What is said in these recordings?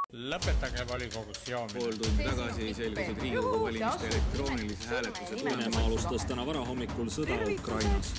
Lõpetage volikogus joomine. Pool tundi tagasi selgusid Riigikogu valimiste elektroonilise hääletuse Venemaa alustas täna varahommikul sõda Ukrainas.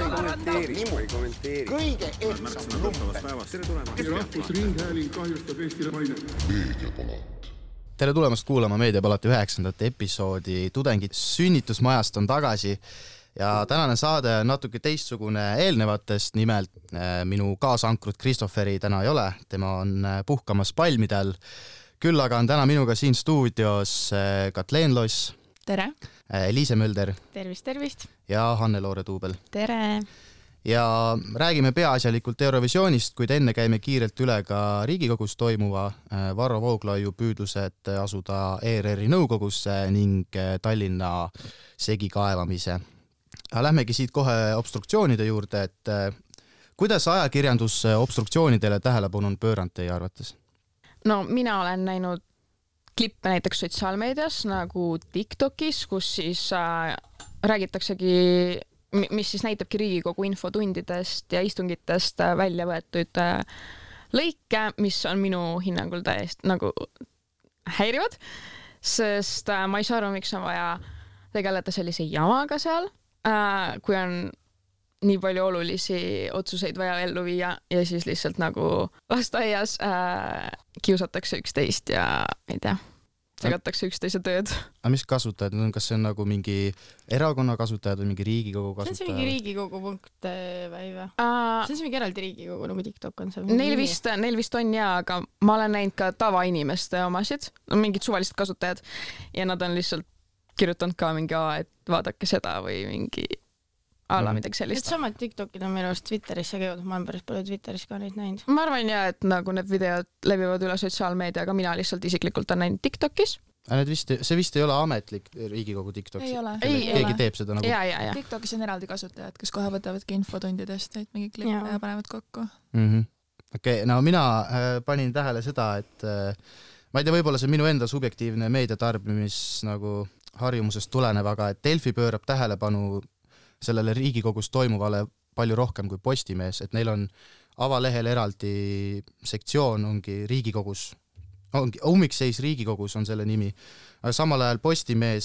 ei kommenteeri. Kõige ehtsam lumpe. Tere tulemast. Rahvusringhääling kahjustab Eestile mainet. Meediapalat. Tere tulemast kuulama Meediapalati 9. episoodi. Tudengid sünnitusmajast on tagasi ja tänane saade on natuke teistsugune eelnevatest. Nimelt minu kaasankrut Kristofferi täna ei ole, tema on puhkamas palmidel. Küll aga on täna minuga siin stuudios Katleen Loss. Tere. Liise Mölder. Tervist. Ja Hanne-Loore Tuubel. Tere. Ja räägime peaasjalikult Eurovisioonist, kuid enne käime kiirelt üle ka Riigikogus toimuva Varro Vooglaiu püüdlused asuda ERR-i nõukogusse ning Tallinna segikaevamise. Lähmegi siit kohe obstruktsioonide juurde, et kuidas ajakirjandus obstruktsioonidele tähelepanu on pööranud teie arvates? No mina olen näinud klippe näiteks sotsiaalmeedias nagu TikTokis, kus siis räägitaksegi, mis siis näitabki Riigikogu infotundidest ja istungitest välja võetud lõike, mis on minu hinnangul täiesti nagu häirivad, sest ma ei saa aru, miks on vaja tegeleda sellise jamaga seal, kui on nii palju olulisi otsuseid vaja ellu viia ja siis lihtsalt nagu lasteaias kiusatakse üksteist ja ei tea, segatakse üksteise tööd. Aga mis kasutajad? Kas see on nagu mingi erakonna kasutajad või mingi Riigikogu kasutajad? See on mingi Riigikogu punkt või? See on mingi eraldi Riigikogu, nagu TikTok on see. Neil vist on aga ma olen näinud ka tavainimeste omasid, mingid suvalised kasutajad ja nad on lihtsalt kirjutanud ka mingi et vaadake seda või mingi midagi sellist. Et samad TikTokid on minu arust Twitterisse käinud, ma olen päris palju Twitteris ka neid näinud. Ma arvan et nagu need videod levivad üle sotsiaalmeedia, aga mina lihtsalt isiklikult on näinud TikTokis. See vist ei ole ametlik Riigikogu TikTok. Ei ole. Keegi teeb seda nagu. Ja. TikTokis on eraldi kasutajad, kes kohe võtavadki infotundidest, et mingi klippe ja panevad kokku. Okei, no mina panin tähele seda, et ma ei tea, võib-olla see minu enda subjektiivne meediatarbimis nagu harjumusest tulenev, aga et Delfi pöörab tähelepanu sellele Riigikogus toimuvale palju rohkem kui Postimees, et neil on avalehel eraldi sektsioon, ongi Riigikogus, ummikseis Riigikogus on selle nimi, aga samal ajal Postimees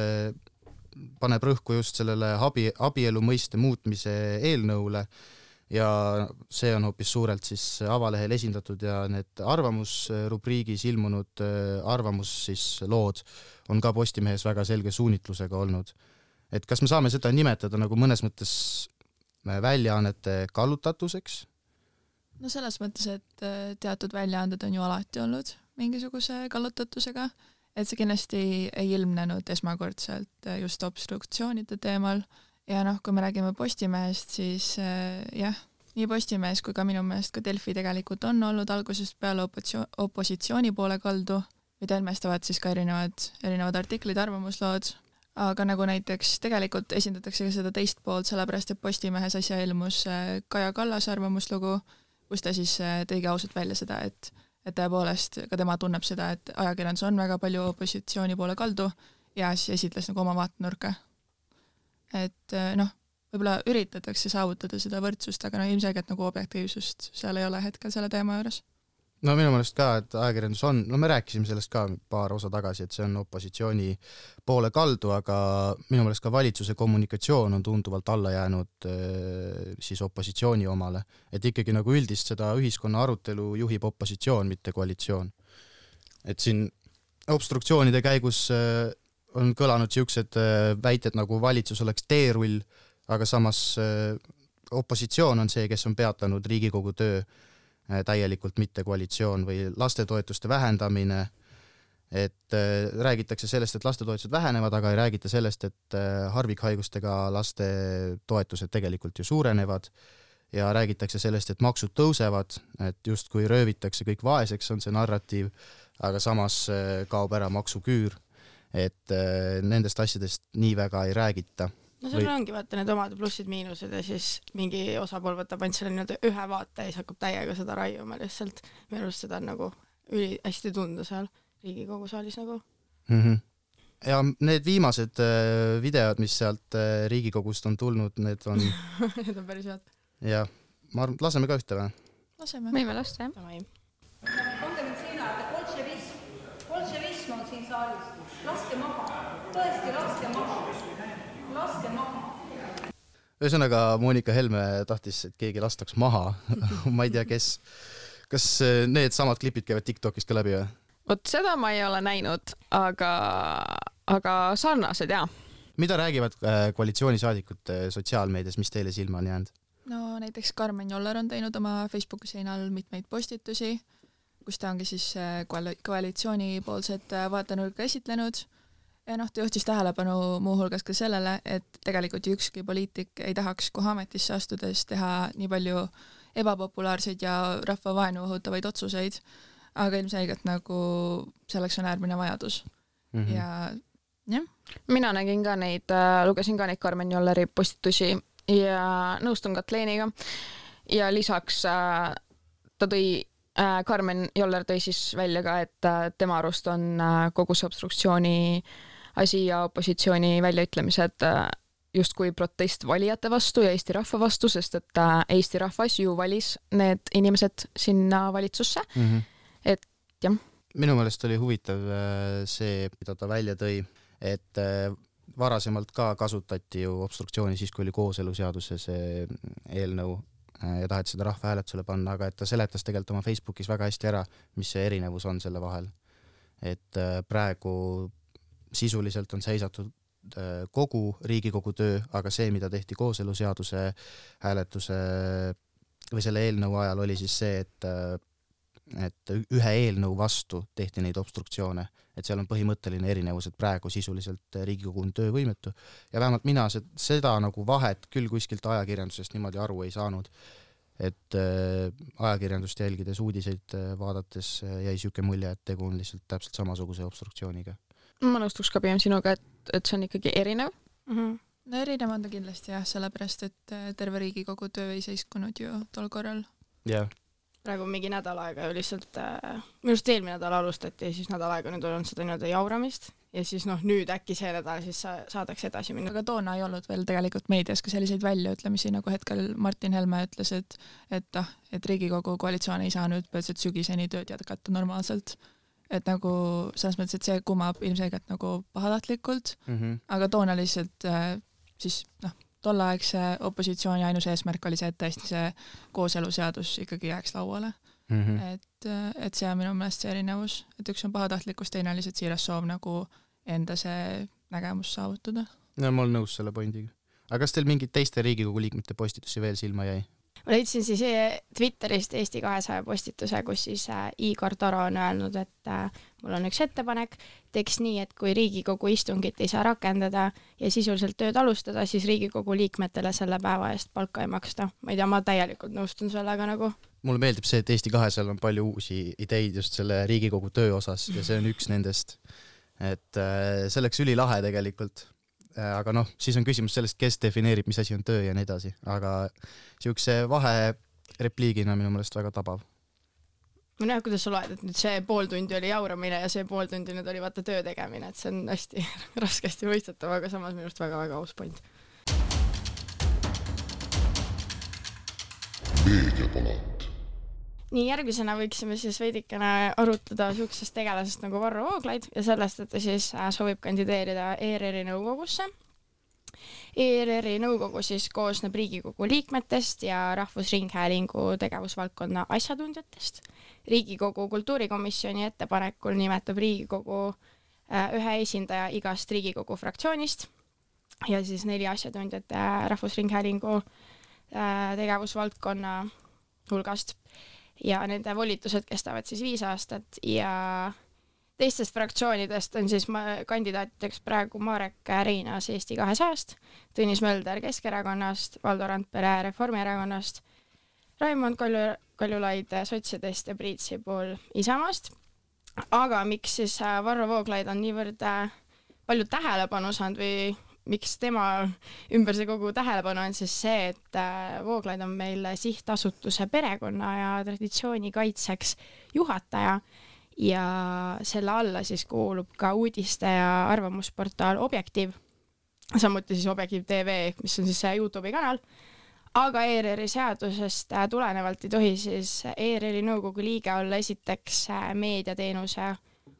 paneb rõhku just sellele abielu mõiste muutmise eelnõule ja see on hoopis suurelt siis avalehel esindatud ja need arvamusrubriigis ilmunud arvamus siis lood on ka Postimehes väga selge suunitlusega olnud. Et kas me saame seda nimetada nagu mõnes mõttes väljaannete kallutatuseks? No selles mõttes, et teatud väljaanded on ju alati olnud mingisuguse kallutatusega, et see kindlasti ei ilmnenud esmakordselt just obstruktsioonide teemal ja kui me räägime Postimehest, siis nii Postimees kui ka minu meelest ka Delfi tegelikult on olnud algusest peale opositsiooni poole kaldu, mida ilmestavad siis ka erinevad artiklid, arvamuslood, aga nagu näiteks tegelikult esindatakse seda teist poolt, sellepärast et Postimehes asja ilmus Kaja Kallase arvamuslugu, kus ta siis tõigi ausalt välja seda, et tõepoolest ka tema tunneb seda, et ajakirjandus on väga palju opositsiooni poole kaldu ja siis esitles nagu oma vaatenurka. Et võib-olla üritatakse saavutada seda võrdsust, aga ilmselgelt nagu objektiivsust seal ei ole hetkel selle teema juures. No minu meelest ka, et ajakirjandus on, me rääkisime sellest ka paar osa tagasi, et see on opositsiooni poole kaldu, aga minu meelest ka valitsuse kommunikatsioon on tunduvalt alla jäänud siis opositsiooni omale. Et ikkagi nagu üldist seda ühiskonna arutelu juhib opositsioon, mitte koalitsioon. Et siin obstruktsioonide käigus on kõlanud siuksed väited nagu valitsus oleks teerull, aga samas opositsioon on see, kes on peatanud Riigikogu töö täielikult mitte koalitsioon või lastetoetuste vähendamine, et räägitakse sellest, et lastetoetused vähenevad, aga ei räägita sellest, et harvikhaigustega laste toetused tegelikult ju suurenevad ja räägitakse sellest, et maksud tõusevad, et just kui röövitakse kõik vaeseks, on see narratiiv, aga samas kaob ära maksuküür, et nendest asjadest nii väga ei räägita. No seal ongi vaata need omad plussid-miinused ja siis mingi osapool võtab ainult selle ühe vaate ja siis hakkab täiega seda raiuma lihtsalt. Minu arust seda on nagu hästi tunda seal Riigikogu saalis nagu. Ja need viimased videod, mis sealt Riigikogust on tulnud, need on... Need on päris head. Ja, laseme ka ühte või? Laseme. Võime lasta, jah. Davai. Laske maha. Tõesti, laske maha. Laske maha. Ühesõnaga, Monika Helme tahtis, et keegi lastaks maha. Ma ei tea, kes. Kas need samad klipid käivad TikTokist ka läbi või? Vot seda ma ei ole näinud, aga sarnased, jaa. Mida räägivad koalitsioonisaadikud sotsiaalmeedias, mis teile silma on jäänud? No näiteks Karmen Joller on teinud oma Facebooki seinal mitmeid postitusi, kus ta ongi siis koalitsioonipoolset vaatenurka esitlenud. Ja ta juhtis tähelepanu muuhulgas ka sellele, et tegelikult ükski poliitik ei tahaks kohe ametisse astudes teha nii palju ebapopulaarseid ja rahvavaenu õhutavaid otsuseid, aga ilmselgelt nagu selleks on äärmine vajadus. Ja jah. Mina nägin ka neid, lugesin ka neid Karmen Jolleri postitusi ja nõustun Katleeniga. Ja lisaks ta tõi, Karmen Joller tõi siis välja ka, et tema arust on kogu see obstruktsiooni asi ja opositsiooni väljaütlemised justkui protest valijate vastu ja Eesti rahva vastu, sest et Eesti rahvas ju valis need inimesed sinna valitsusse. Et jah. Minu meelest oli huvitav see, mida ta välja tõi, et varasemalt ka kasutati ju obstruktsiooni siis, kui oli kooseluseaduse see eelnõu ja taheti seda rahvahääletusele panna, aga et ta seletas tegelikult oma Facebookis väga hästi ära, mis see erinevus on selle vahel. Et praegu sisuliselt on seisatud kogu Riigikogu töö, aga see, mida tehti kooseluseaduse hääletuse või selle eelnõu ajal oli siis see, et ühe eelnõu vastu tehti neid obstruktsioone, et seal on põhimõtteline erinevus, et praegu sisuliselt Riigikogu on töövõimetu ja vähemalt mina seda nagu vahet küll kuskilt ajakirjandusest niimoodi aru ei saanud, et ajakirjandust jälgides uudiseid vaadates jäi siuke mulje, et tegu on lihtsalt täpselt samasuguse obstruktsiooniga. Ma nõustuks ka pigem sinuga, et see on ikkagi erinev. No erinev on ta kindlasti jah, sellepärast, et terve Riigikogu töö ei seiskunud ju tol korral. Jah. Praegu mingi nädal aega ju lihtsalt, minu arust eelmine nädal alustati ja siis nädal aega nüüd on seda nii-öelda jauramist ja siis nüüd äkki see nädal siis saadaks edasi minna. Aga toona ei olnud veel tegelikult meedias ka selliseid väljaütlemisi, nagu hetkel Martin Helme ütles, et Riigikogu koalitsioon ei saa nüüd põhiliselt sügiseni tööd jätkata normaalselt. Et nagu selles mõttes, et see kumab ilmselgelt nagu pahatahtlikult, aga toona lihtsalt siis tollaegse opositsiooni ainus eesmärk oli see, et tõesti see kooseluseadus ikkagi jääks lauale. Et see on minu meelest see erinevus, et üks on pahatahtlikkus, teine on lihtsalt siiras soov nagu enda see nägemus saavutada. No, ma olen nõus selle pointiga. Aga kas teil mingid teiste Riigikogu liikmete postitusi veel silma jäi? Ma leidsin siis Twitterist Eesti 200 postituse, kus siis Igor Taro on öelnud, et mul on üks ettepanek, teeks nii, et kui Riigikogu istungit ei saa rakendada ja sisuliselt tööd alustada, siis Riigikogu liikmetele selle päeva eest palka ei maksta. Ma ei tea, ma täielikult nõustun sellega nagu. Mulle meeldib see, et Eesti 200 on palju uusi ideid just selle Riigikogu töö osas ja see on üks nendest. Et see oleks ülilahe tegelikult. Aga siis on küsimus sellest, kes defineerib, mis asi on töö ja nii edasi, aga siukse vahe repliigina minu meelest väga tabav. Ma näen, kuidas sa loed, et nüüd see pool tundi oli jauramine ja see pool tundi nüüd oli vaata töö tegemine, et see on hästi raskesti mõistetav, aga samas minust väga-väga aus point. Meediapalat. Nii järgmisena võiksime siis veidikene arutleda siuksest tegelasest nagu Varro Vooglaid ja sellest, et ta siis soovib kandideerida ERR-i nõukogusse. ERR-i nõukogu siis koosneb Riigikogu liikmetest ja Rahvusringhäälingu tegevusvaldkonna asjatundjatest. Riigikogu kultuurikomisjoni ettepanekul nimetab Riigikogu ühe esindaja igast Riigikogu fraktsioonist ja siis 4 asjatundjat Rahvusringhäälingu tegevusvaldkonna hulgast. Ja nende volitused kestavad siis 5 aastat ja teistest fraktsioonidest on siis kandidaatideks praegu Marek Reinas Eesti 200-st, Tõnis Mölder Keskerakonnast, Valdo Randpere Reformierakonnast, Raimond Kaljulaid Sotsidest ja Priit Sibul Isamaast. Aga miks siis Varro Vooglaid on niivõrd palju tähelepanu saanud või miks tema ümber see kogu tähelepanu on siis see, et Vooglaid on meil sihtasutuse perekonna ja traditsiooni kaitseks juhataja ja selle alla siis kuulub ka uudiste ja arvamusportaal Objektiiv, samuti siis Objektiiv TV, mis on siis see YouTube'i kanal, aga ERR-i seadusest tulenevalt ei tohi siis ERR-i nõukogu liige olla esiteks meediateenuse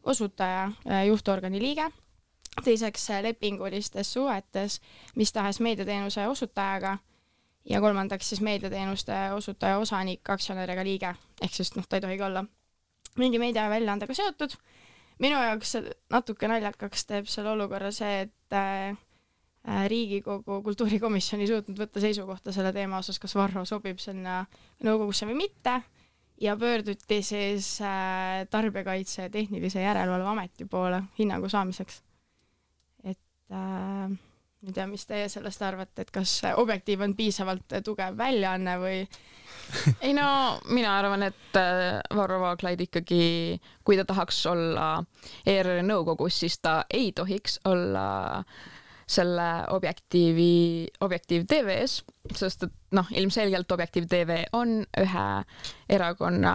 osutaja, juhtorgani liige, teiseks lepingulistes suhetes mis tahes meediateenuse osutajaga ja kolmandaks siis meediateenuste osutaja osanik, aktsionäriga liige, ehk siis ta ei tohigi olla mingi meediaväljaandega seotud. Minu jaoks natuke naljakaks teeb selle olukorra see, et Riigikogu kultuurikomisjoni suutnud võtta seisukohta selle teema osas, kas Varro sobib sinna nõukogusse või mitte ja pöörduti siis Tarbijakaitse ja Tehnilise Järelevalve Ameti poole hinnangu saamiseks. Et ei tea, mis teie sellest arvate, et kas Objektiiv on piisavalt tugev väljaanne või? Ei no, mina arvan, et Varro Vooglaid ikkagi, kui ta tahaks olla ERR nõukogus, siis ta ei tohiks olla selle Objektiiv TV-s, sest et ilmselgelt Objektiiv TV on ühe erakonna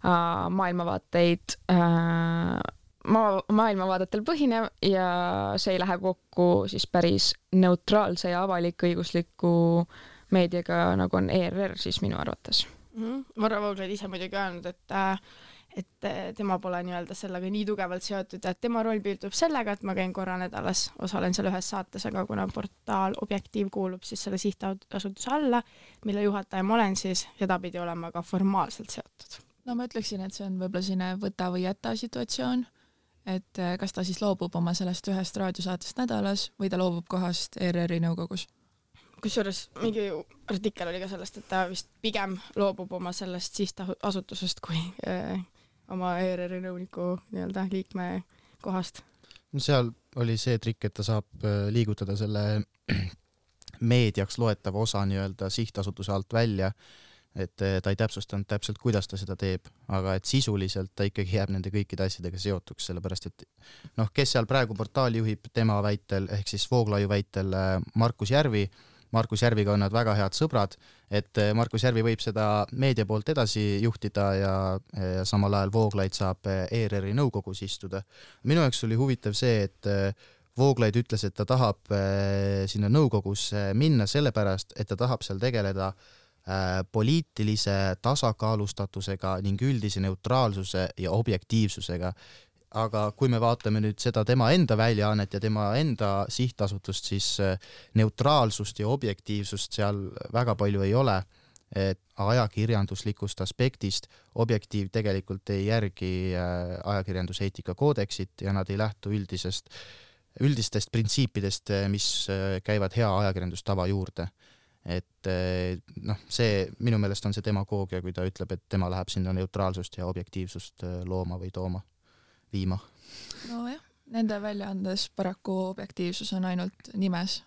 maailmavaadetel põhinev ja see ei lähe kokku siis päris neutraalse ja avalik-õigusliku meediaga, nagu on ERR, siis minu arvates. Varro Vooglaid ise muidugi öelnud, et tema pole nii-öelda sellega nii tugevalt seotud, et tema roll piirdub sellega, et ma käin korra nädalas, osalen seal ühes saates, aga kuna portaal Objektiiv kuulub siis selle sihtasutuse alla, mille juhataja ma olen, siis seda pidi olema ka formaalselt seotud. No ma ütleksin, et see on võib-olla selline võta või jäta situatsioon, et kas ta siis loobub oma sellest ühest raadiosaatest nädalas või ta loobub kohast ERR-i nõukogus. Kusjuures mingi artikkel oli ka sellest, et ta vist pigem loobub oma sellest sihtasutusest kui oma ERR-i nõuniku nii-öelda liikme kohast. Seal oli see trikk, et ta saab liigutada selle meediaks loetava osa nii-öelda sihtasutuse alt välja, et ta ei täpsustanud täpselt, kuidas ta seda teeb, aga et sisuliselt ta ikkagi jääb nende kõikide asjadega seotuks, sellepärast et kes seal praegu portaali juhib tema väitel, ehk siis Vooglaiu väitel Markus Järvi. Markus Järviga on nad väga head sõbrad, et Markus Järvi võib seda meedia poolt edasi juhtida ja samal ajal Vooglaid saab ERR-i nõukogus istuda. Minu jaoks oli huvitav see, et Vooglaid ütles, et ta tahab sinna nõukogusse minna sellepärast, et ta tahab seal tegeleda poliitilise tasakaalustatusega ning üldise neutraalsuse ja objektiivsusega. Aga kui me vaatame nüüd seda tema enda väljaannet ja tema enda sihtasutust, siis neutraalsust ja objektiivsust seal väga palju ei ole. Et ajakirjanduslikust aspektist Objektiiv tegelikult ei järgi ajakirjanduseetika koodeksit ja nad ei lähtu üldistest printsiipidest, mis käivad hea ajakirjandustava juurde. Et see minu meelest on see demagoogia, kui ta ütleb, et tema läheb sinna neutraalsust ja objektiivsust looma või viima. No jah, nende väljaandes paraku objektiivsus on ainult nimes.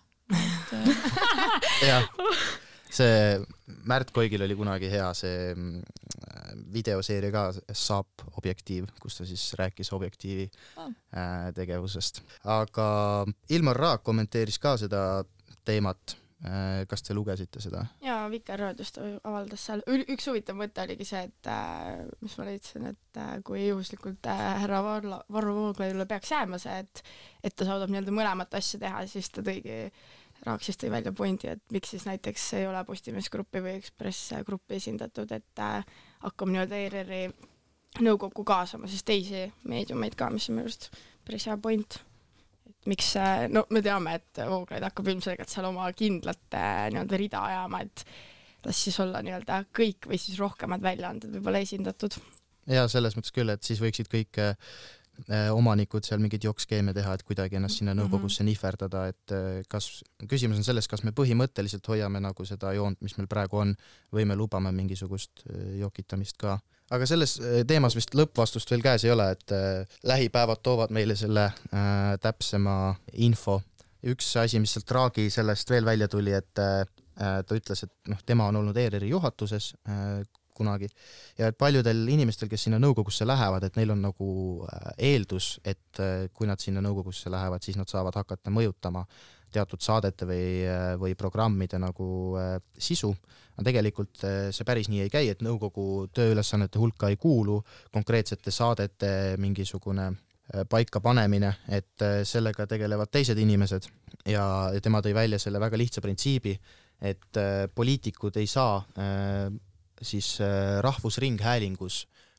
Jah, see Märt Koigil oli kunagi hea see videoseeria ka Saap Objektiiv, kus ta siis rääkis Objektiivi tegevusest. Aga Ilmar Raak kommenteeris ka seda teemat. Kas te lugesite seda? Jaa, Vikerraadiost avaldas seal. Üks huvitav mõte oligi see, et mis ma leidsin, et kui juhuslikult härra Varro Vooglaidule peaks jääma see, et ta saadab nii-öelda mõlemat asja teha, siis ta Raak siis tõi välja pointi, et miks siis näiteks ei ole Postimees Grupi või Ekspress Grupi esindatud, et hakkab nii-öelda ERR-i nõukokku kaasama siis teisi meediumeid ka, mis on minu arust päris hea point. Miks, me teame, et Vooglaid hakkab ilmselgelt seal oma kindlat nii-öelda rida ajama, et las siis olla nii-öelda kõik või siis rohkemad väljaanded võib-olla esindatud. Ja selles mõttes küll, et siis võiksid kõik omanikud seal mingid jokkskeeme teha, et kuidagi ennast sinna nõukogusse nihverdada, et küsimus on selles, kas me põhimõtteliselt hoiame nagu seda joont, mis meil praegu on, või me lubame mingisugust jokitamist ka. Aga selles teemas vist lõppvastust veel käes ei ole, et lähipäevad toovad meile selle täpsema info. Üks asi, mis sealt Raagi sellest veel välja tuli, et ta ütles, et tema on olnud ERR-i juhatuses kunagi ja et paljudel inimestel, kes sinna nõukogusse lähevad, et neil on nagu eeldus, et kui nad sinna nõukogusse lähevad, siis nad saavad hakata mõjutama teatud saadete või programmide nagu sisu. Aga tegelikult see päris nii ei käi, et nõukogu tööülesannete hulka ei kuulu konkreetsete saadete mingisugune paika panemine, et sellega tegelevad teised inimesed ja tema tõi välja selle väga lihtsa printsiibi, et poliitikud ei saa siis rahvusringhäälingus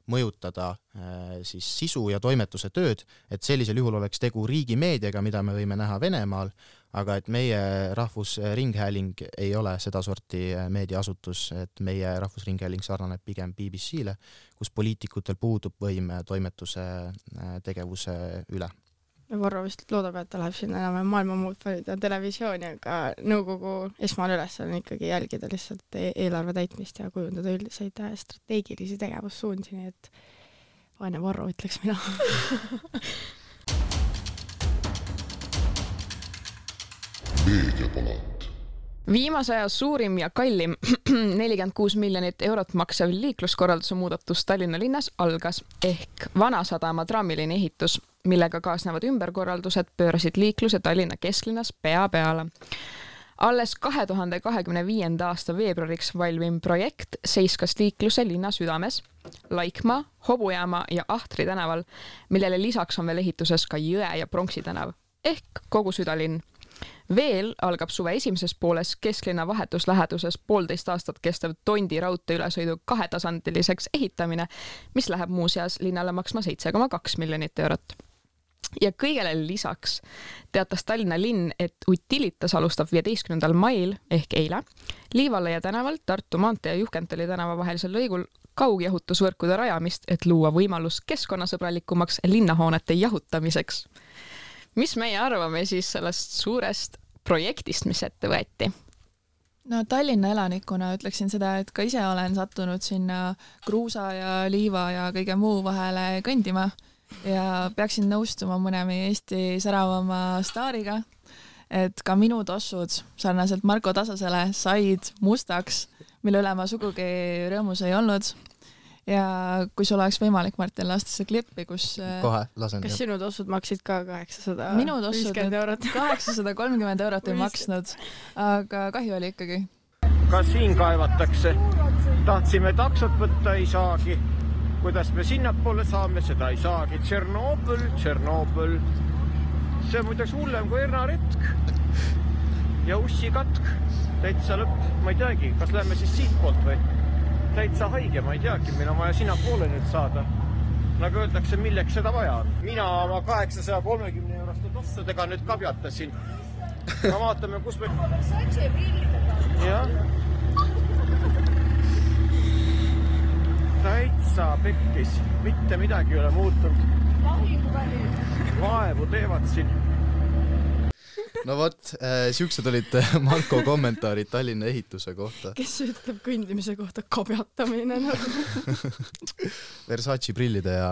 mõjutada siis sisu ja toimetuse tööd, et sellisel juhul oleks tegu riigimeediaga, mida me võime näha Venemaal, aga et meie Rahvusringhääling ei ole sedasorti meediaasutus, et meie Rahvusringhääling sarnaneb pigem BBC-le, kus poliitikutel puudub võim toimetuse tegevuse üle. Varro vist loodab, et ta läheb sinna enam maailma muud valida televisiooni, aga nõukogu esmane üles on ikkagi jälgida lihtsalt eelarve täitmist ja kujundada üldiseid strateegilisi tegevussuundi, nii et vaene Varro ütleks mina. Meediapalat. Viimase aja suurim ja kallim 46 miljonit eurot maksev liikluskorralduse muudatus Tallinna linnas algas ehk Vanasadama trammiliini ehitus, millega kaasnevad ümberkorraldused pöörasid liikluse Tallinna kesklinnas pea peale. Alles 2025. aasta veebruariks valvim projekt seiskas liikluse linna südames, Laikmaa, Hobujaama ja Ahtri tänaval, millele lisaks on veel ehituses ka Jõe ja Pronksi tänav ehk kogu südalinn. Veel algab suve esimeses pooles kesklinna vahetusläheduses 1,5 aastat kestev Tondi raudtee ülesõidu 2-tasandiliseks ehitamine, mis läheb muuseas linnale maksma 7,2 miljonit eurot. Ja kõigele lisaks teatas Tallinna linn, et Utilitas alustab 15. mail ehk eile Liivalaia tänaval Tartu maantee ja Juhkentali tänava vahelisel lõigul kaugjahutusvõrkude rajamist, et luua võimalus keskkonnasõbralikumaks linnahoonete jahutamiseks. Mis meie arvame siis sellest suurest projektist, mis ette võeti? No Tallinna elanikuna ütleksin seda, et ka ise olen sattunud sinna kruusa ja liiva ja kõige muu vahele kõndima ja peaksin nõustuma mõne meie Eesti säravama staariga, et ka minu tossud sarnaselt Marko Tasasele said mustaks, mille üle ma sugugi rõõmus ei olnud. Ja kui sul oleks võimalik, Martin, lasta see klippi, kus... Kohe, lasen. Kas sinu tossud maksid ka 850 Minu tossud 830 eurot ei maksnud, aga kahju oli ikkagi. Kas siin kaevatakse? Tahtsime taksot võtta, ei saagi. Kuidas me sinnapoole saame, seda ei saagi. Tšernobõl. See on muideks hullem kui hernaretk. Ja ussikatk. Täitsa lõpp. Ma ei teagi, kas lähme siis siit poolt või? Täitsa haige, ma ei teagi, meil on vaja sinna poole nüüd saada. Nagu öeldakse, milleks seda vaja on. Mina oma 830 euroste tossadega nüüd kabjatasin. Ma vaatame, kus me... Jah. Täitsa pekkis. Mitte midagi ei ole muutunud. Vaevu teevad siin. No vot, siuksed olid Marko kommentaarid Tallinna ehituse kohta. Kes ütleb kõndimise kohta kabjatamine nagu? Versace prillide ja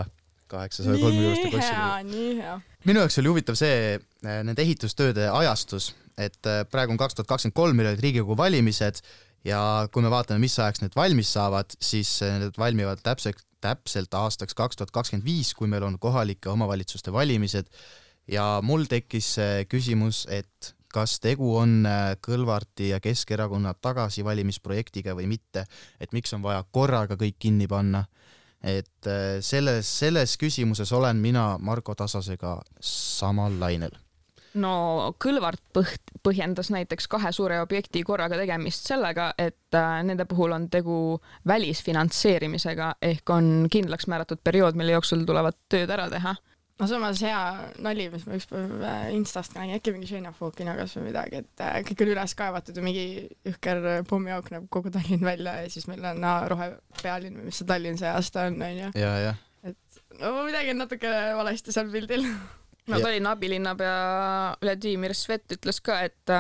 830 euroste kossile. Nii hea. Minu jaoks oli huvitav see nende ehitustööde ajastus, et praegu on 2023, meil olid Riigikogu valimised ja kui me vaatame, mis ajaks need valmis saavad, siis need valmivad täpselt aastaks 2025, kui meil on kohalike omavalitsuste valimised. Ja mul tekkis küsimus, et kas tegu on Kõlvarti ja Keskerakonna tagasivalimisprojektiga või mitte, et miks on vaja korraga kõik kinni panna. Et selles küsimuses olen mina Marko Tasasega samal lainel. No Kõlvart põhjendas näiteks 2 suure objekti korraga tegemist sellega, et nende puhul on tegu välisfinantseerimisega ehk on kindlaks määratud periood, mille jooksul tulevad tööd ära teha. No samas hea nali, mis ma ükspäev Instast nägin, äkki mingi Šeinafookinagas või midagi, et kõik on üles kaevatud ja mingi ühker pommiauk näeb kogu Tallinn välja ja siis meil on rohepealinn või mis see Tallinn see aasta on, on ju? Ja. Et no midagi on natuke valesti seal pildil. No Tallinna abilinnapea Vladimir Svet ütles ka,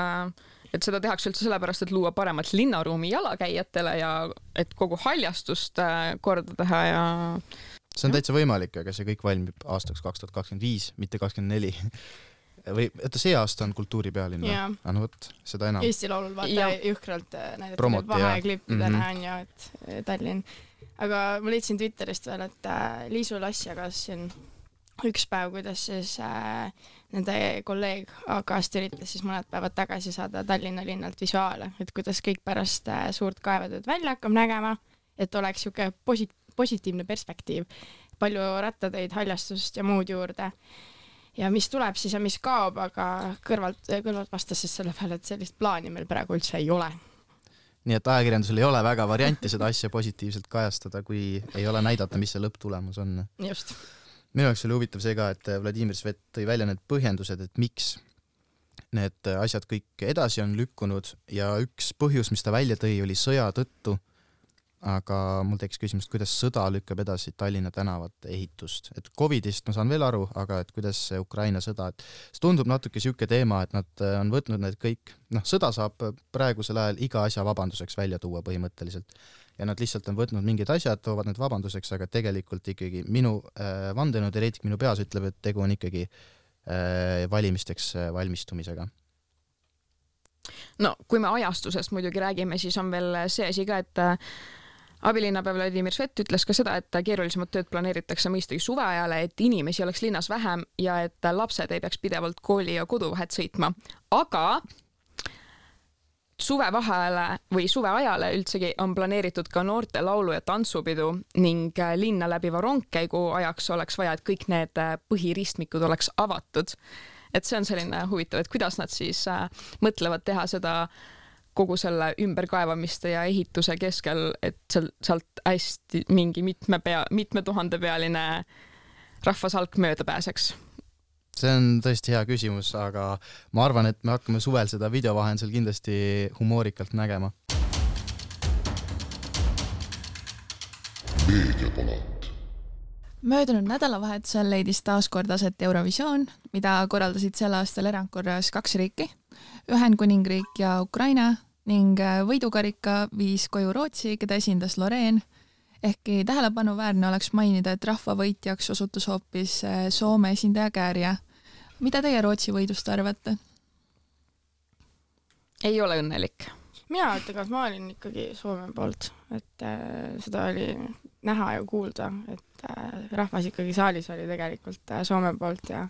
et seda tehakse üldse sellepärast, et luua paremat linnaruumi jalakäijatele ja et kogu haljastust korda teha ja... See on täitsa võimalik, aga see kõik valmib aastaks 2025, mitte 2024. Või, et see aasta on kultuuripealinn. No võt, seda enam. Eesti Laulul vaata jõhkralt näidati vaheklippidena on ju, et Tallinn. Aga ma leidsin Twitterist veel, et Liisu Lass jagas siin üks päev, kuidas siis nende kolleeg AK-st üritas siis mõned päevad tagasi saada Tallinna linnalt visuaale, et kuidas kõik pärast suurt kaevatööd välja hakkab nägema, et oleks siuke positiivne perspektiiv, palju rattateid, haljastust ja muud juurde. Ja mis tuleb siis ja mis kaob, aga kõrvalt vastas siis selle peale, et sellist plaani meil praegu üldse ei ole. nii et ajakirjandusel ei ole väga varianti seda asja positiivselt kajastada, kui ei ole näidata, mis see lõpptulemus on. Just. Minu jaoks oli huvitav see ka, et Vladimir Svet tõi välja need põhjendused, et miks need asjad kõik edasi on lükkunud ja üks põhjus, mis ta välja tõi, oli sõja tõttu, aga mul tekkis küsimus, kuidas sõda lükkab edasi Tallinna tänavate ehitust. Et Covidist ma saan veel aru, aga et kuidas see Ukraina sõda, et see tundub natuke siuke teema, et nad on võtnud need kõik, sõda saab praegusel ajal iga asja vabanduseks välja tuua põhimõtteliselt. Ja nad lihtsalt on võtnud mingid asjad, toovad need vabanduseks, aga tegelikult ikkagi minu vandenõuteoreetik minu peas ütleb, et tegu on ikkagi valimisteks valmistumisega. No, kui me ajastusest muidugi räägime, siis on veel see asi ka, et abilinnapea Vladimir Svet ütles ka seda, et keerulisemad tööd planeeritakse mõistagi suveajale, et inimesi oleks linnas vähem ja et lapsed ei peaks pidevalt kooli ja koduvahet sõitma. Aga suvevaheajale või suveajale üldsegi on planeeritud ka noorte laulu- ja tantsupidu ning linna läbiva rongkäigu ajaks oleks vaja, et kõik need põhiristmikud oleks avatud. Et see on selline huvitav, et kuidas nad siis mõtlevad teha seda kogu selle ümberkaevamiste ja ehituse keskel, et sealt hästi mingi mitme tuhandepealine rahvasalk mööda pääseks. See on tõesti hea küsimus, aga ma arvan, et me hakkame suvel seda video vahendusel kindlasti humoorikalt nägema. Meediapalat. Möödunud nädalavahetusel leidis taaskord aset Eurovisioon, mida korraldasid sel aastal erandkorras 2 riiki, Ühendkuningriik ja Ukraina ning võidukarika viis koju Rootsi, keda esindas Loreen. Ehkki tähelepanuväärne oleks mainida, et rahvavõitjaks osutus hoopis Soome esindaja Kääriä. Mida teie Rootsi võidust arvate? Ei ole õnnelik. Mina ütlen, et ma olin ikkagi Soome poolt, et seda oli näha ja kuulda, et rahvas ikkagi saalis oli tegelikult Soome poolt ja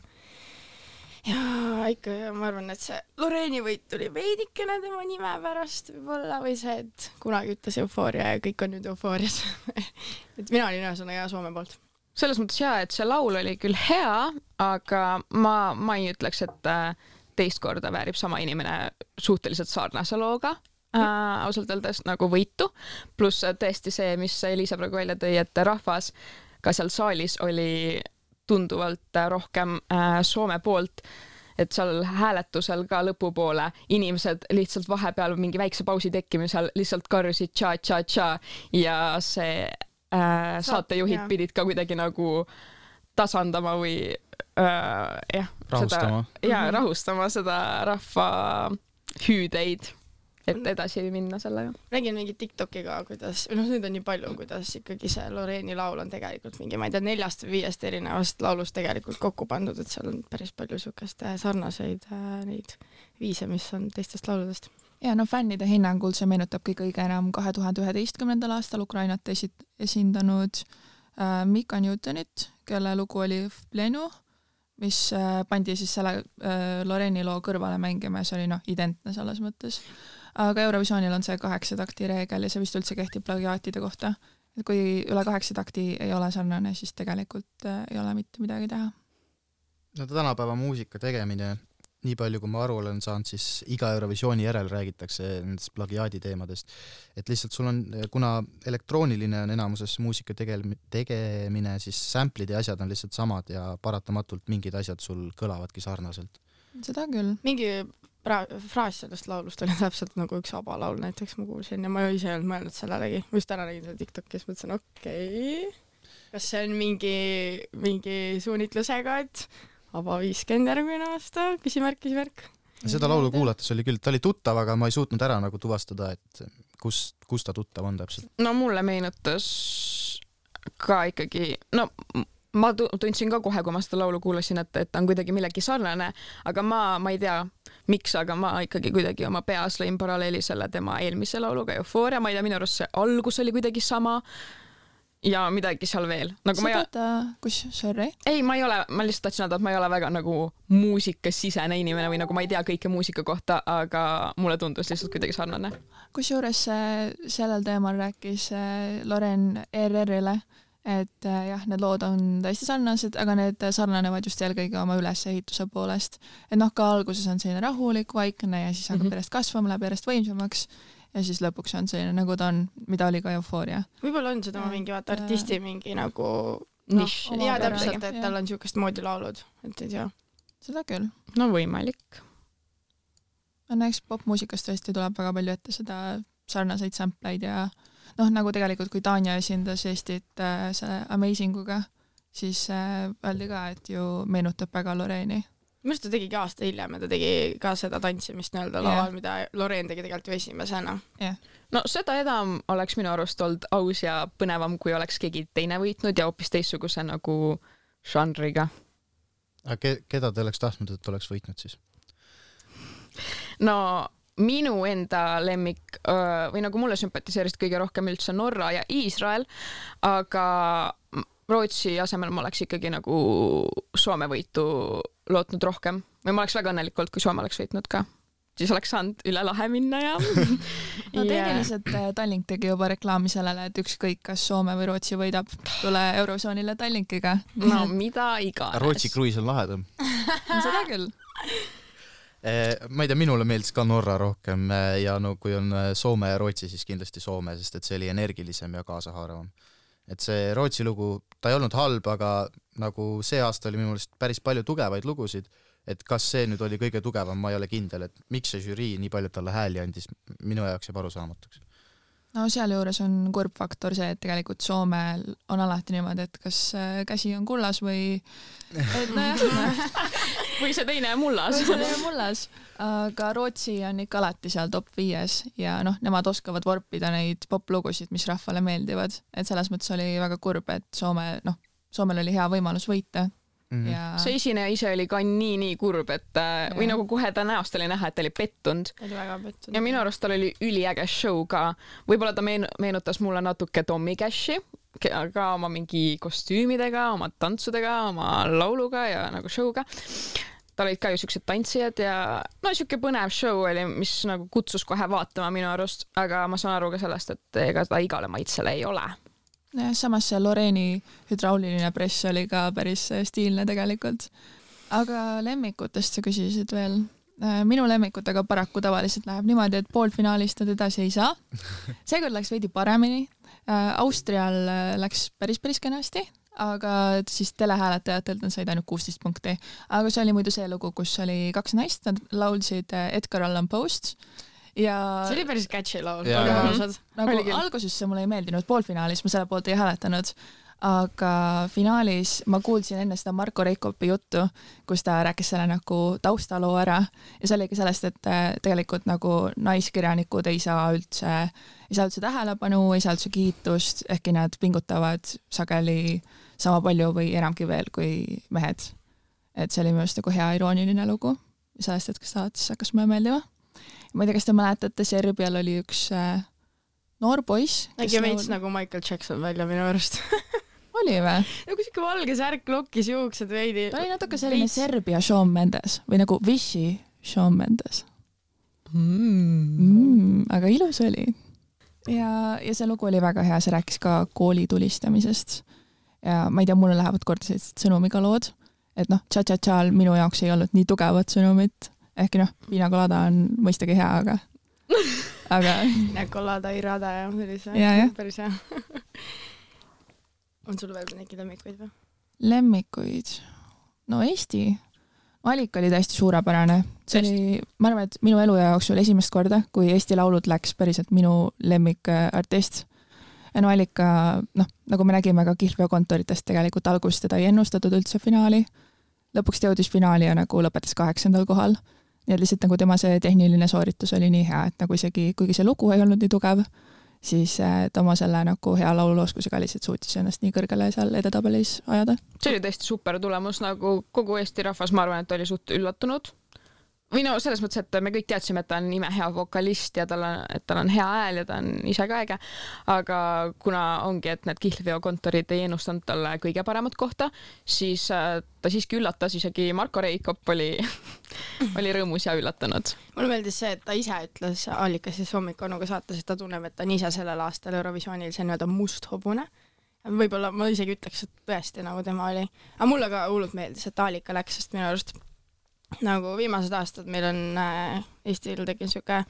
ikka ma arvan, et see Loreeni võit tuli veidikene tema nime pärast võib-olla või see, et kunagi ütles eufooria ja kõik on nüüd eufoorias. Et mina olin ühesõnaga Soome poolt. Selles mõttes et see laul oli küll hea, aga ma ei ütleks, et teist korda väärib sama inimene suhteliselt sarnase looga. Ausalt öeldes nagu võitu, pluss tõesti see, mis Liisa praegu välja tõi, et rahvas ka seal saalis oli tunduvalt rohkem Soome poolt, et seal hääletusel ka lõpupoole inimesed lihtsalt vahepeal mingi väikse pausi tekkimisel lihtsalt karjusid tša-tša-tša ja see saatejuhid pidid ka kuidagi nagu tasandama või rahustama seda rahva hüüdeid, et edasi minna sellega. Räägin mingi TikTokiga, kuidas, nüüd on nii palju, kuidas ikkagi see Loreeni laul on tegelikult mingi, ma ei tea, 4 või 5 erinevast laulust tegelikult kokku pandud, et seal on päris palju sukest sarnaseid neid viise, mis on teistest lauludest. Ja fännide hinnangul see meenutab kõige enam 2011. aastal Ukrainat esindanud Mika Newtonit, kelle lugu oli Vplenu, mis pandi siis selle Loreeni loo kõrvale mängima ja see oli identne selles mõttes. Aga Eurovisioonil on see 8 takti reegel ja see vist üldse kehtib plagiaatide kohta. Et kui üle 8 takti ei ole sarnane, siis tegelikult ei ole mitte midagi teha. No tänapäeva muusika tegemine, nii palju kui ma aru olen saanud, siis iga Eurovisiooni järel räägitakse nendest plagiaadi teemadest. Et lihtsalt sul on, kuna elektrooniline on enamuses muusika tegemine, siis samplid ja asjad on lihtsalt samad ja paratamatult mingid asjad sul kõlavadki sarnaselt. Seda küll. Mingi fraas sellest laulust oli täpselt nagu üks Aba laul näiteks ma kuulsin ja ma ise ei olnud mõelnud sellelegi. Just täna nägin seda TikTokis, mõtlesin, okei. Kas see on mingi suunitlusega, et Aba 50 järgmine aasta, küsimärk. Seda laulu kuulates oli küll, ta oli tuttav, aga ma ei suutnud ära nagu tuvastada, et kus ta tuttav on täpselt. No mulle meenutas ka ikkagi, ma tundsin ka kohe, kui ma seda laulu kuulasin, et on kuidagi millegi sarnane, aga ma ei tea, miks, aga ma ikkagi kuidagi oma peas lõin paralleeli selle tema eelmise lauluga Eufooria, ma ei tea, minu arust see algus oli kuidagi sama ja midagi seal veel. Ei, ma lihtsalt tahtsin öelda, et ma ei ole väga nagu muusikasisene inimene või nagu ma ei tea kõike muusika kohta, aga mulle tundus lihtsalt kuidagi sarnane. Kusjuures sellel teemal rääkis Loren ERR-ile, et need lood on täiesti sarnased, aga need sarnanevad just eelkõige oma ülesehituse poolest. Et ka alguses on selline rahulik, vaikne ja siis hakkab järjest kasvama, läheb järjest võimsamaks ja siis lõpuks on selline, nagu ta on, mida oli ka Eufooria. Võib-olla on seda mingi vaata artisti mingi nagu nišš. Ja täpselt, et tal on niisugust moodi laulud, et ei tea. Seda küll. No võimalik. Õnneks popmuusikast tõesti tuleb väga palju ette seda sarnaseid sampleid ja nagu tegelikult, kui Tanja esindas Eestit selle Amazinguga, siis öeldi ka, et ju meenutab väga Loreeni. Minu arust ta tegigi aasta hiljem ja ta tegi ka seda tantsimist laval, mida Loreen tegi tegelikult ju esimesena. No seda enam oleks minu arust olnud aus ja põnevam, kui oleks keegi teine võitnud ja hoopis teistsuguse nagu žanriga. Aga keda te oleks tahtnud, et oleks võitnud siis? No minu enda lemmik või nagu mulle sümpatiseerist kõige rohkem üldse Norra ja Iisrael, aga Rootsi asemel ma oleks ikkagi nagu Soome võitu lootnud rohkem või ma oleks väga õnnelik olnud, kui Soome oleks võitnud ka. Siis oleks saanud üle lahe minna ja... No tehniliselt Tallink tegi juba reklaami sellele, et ükskõik, kas Soome või Rootsi võidab, tule Eurozoonile Tallinkiga. No mida iganes. Rootsi kruiis on lahedam. Seda küll. Ma ei tea, minule meeldis ka Norra rohkem ja no kui on Soome ja Rootsi, siis kindlasti Soome, sest et see oli energilisem ja kaasahaaravam. Et see Rootsi lugu, ta ei olnud halb, aga nagu see aasta oli minu meelest päris palju tugevaid lugusid, et kas see nüüd oli kõige tugevam, ma ei ole kindel, et miks see žürii nii palju talle hääli andis, minu jaoks jääb arusaamatuks. No seal juures on kurb faktor see, et tegelikult Soomel on alati niimoodi, et kas käsi on kullas või või see teine mullas. Aga Rootsi on ikka alati seal top 5 ja nemad oskavad vorpida neid poplugusid, mis rahvale meeldivad. Et selles mõttes oli väga kurb, et Soomel oli hea võimalus võita. Ja... See esineja ise oli ka nii kurb, et või nagu kohe ta näost oli näha, et ta oli pettunud. Oli väga pettunud. Ja minu arust tal oli üliäge show ka. Võib-olla ta meenutas mulle natuke Tommy Cashi, ka oma mingi kostüümidega, oma tantsudega, oma lauluga ja nagu showga. Tal olid ka ju siuksed tantsijad ja siuke põnev show oli, mis nagu kutsus kohe vaatama minu arust, aga ma saan aru ka sellest, et ega ta igale maitsele ei ole. Samas see Loreeni hüdrauliline press oli ka päris stiilne tegelikult. Aga lemmikutest sa küsisid veel. Minu lemmikutega paraku tavaliselt läheb niimoodi, et poolfinaalist nad edasi ei saa. Seekord läks veidi paremini. Austrial läks päris kenasti, aga siis telehääletajatelt nad said ainult 16 punkti. Aga see oli muidu see lugu, kus oli 2 naist, nad laulsid Edgar Allan Poe'st. Ja... See oli päris catchy laul. Nagu alguses see mulle ei meeldinud, poolfinaalis ma selle poolt ei hääletanud, aga finaalis ma kuulsin enne seda Marko Reikopi juttu, kus ta rääkis selle nagu taustaloo ära ja see oligi sellest, et tegelikult nagu naiskirjanikud ei saa üldse tähelepanu, ei saa üldse kiitust, ehkki nad pingutavad sageli sama palju või enamgi veel kui mehed. Et see oli minu arust nagu hea irooniline lugu ja sellest, et kas saates hakkas mulle meeldima. Ma ei tea, kas te mäletate, Serbial oli üks noor poiss. Äkki veits nagu Michael Jackson välja minu arust. Oli või? Nagu siuke valge särk, lokkis juuksed veidi. Ta oli natuke selline Serbia Shawn Mendes või nagu Vichy Shawn Mendes. Aga ilus oli. Ja see lugu oli väga hea, see rääkis ka kooli tulistamisest. Ja ma ei tea, mulle lähevad korda sellised sõnumiga lood, et Cha-Cha-Cha'l minu jaoks ei olnud nii tugevat sõnumit. Ehkki Pina Colada on mõistagi hea, aga... Pina Colada ei rada ja sellise päris hea. On sul veel mingi lemmikuid või? Lemmikuid? No Eesti. Alika oli täiesti suurepärane. See oli, ma arvan, et minu elu jooksul esimest korda, kui Eesti laulud läks päriselt minu lemmikartist. Ja Alika, nagu me nägime ka Kihlveokontoritest tegelikult algust teda ei ennustatud üldse finaali. Lõpuks jõudis finaali ja nagu lõpetas 8. kohal. Nii et lihtsalt nagu tema see tehniline sooritus oli nii hea, et nagu isegi, kuigi see lugu ei olnud nii tugev, siis ta oma selle nagu hea lauluoskusega lihtsalt suutis ennast nii kõrgele seal edetabelis ajada. See oli tõesti super tulemus, nagu kogu Eesti rahvas, ma arvan, et oli suht üllatunud. Või selles mõttes, et me kõik teadsime, et ta on ime hea vokalist ja tal on hea hääl ja ta on ise ka äge, aga kuna ongi, et need Kihlveokontorid ei ennustanud talle kõige paremat kohta, siis ta siiski üllatas, isegi Marko Reikop oli rõõmus ja üllatunud. Mulle meeldis see, et ta ise ütles Allikas siis hommikunuga saates, et ta tunneb, et ta on ise sellel aastal Eurovisioonil see nii-öelda must hobune. Võib-olla ma isegi ütleks, et tõesti nagu tema oli. Aga mulle ka hullult meeldis, et Allika läks, sest minu arust nagu viimased aastad meil on Eestil tegi siuke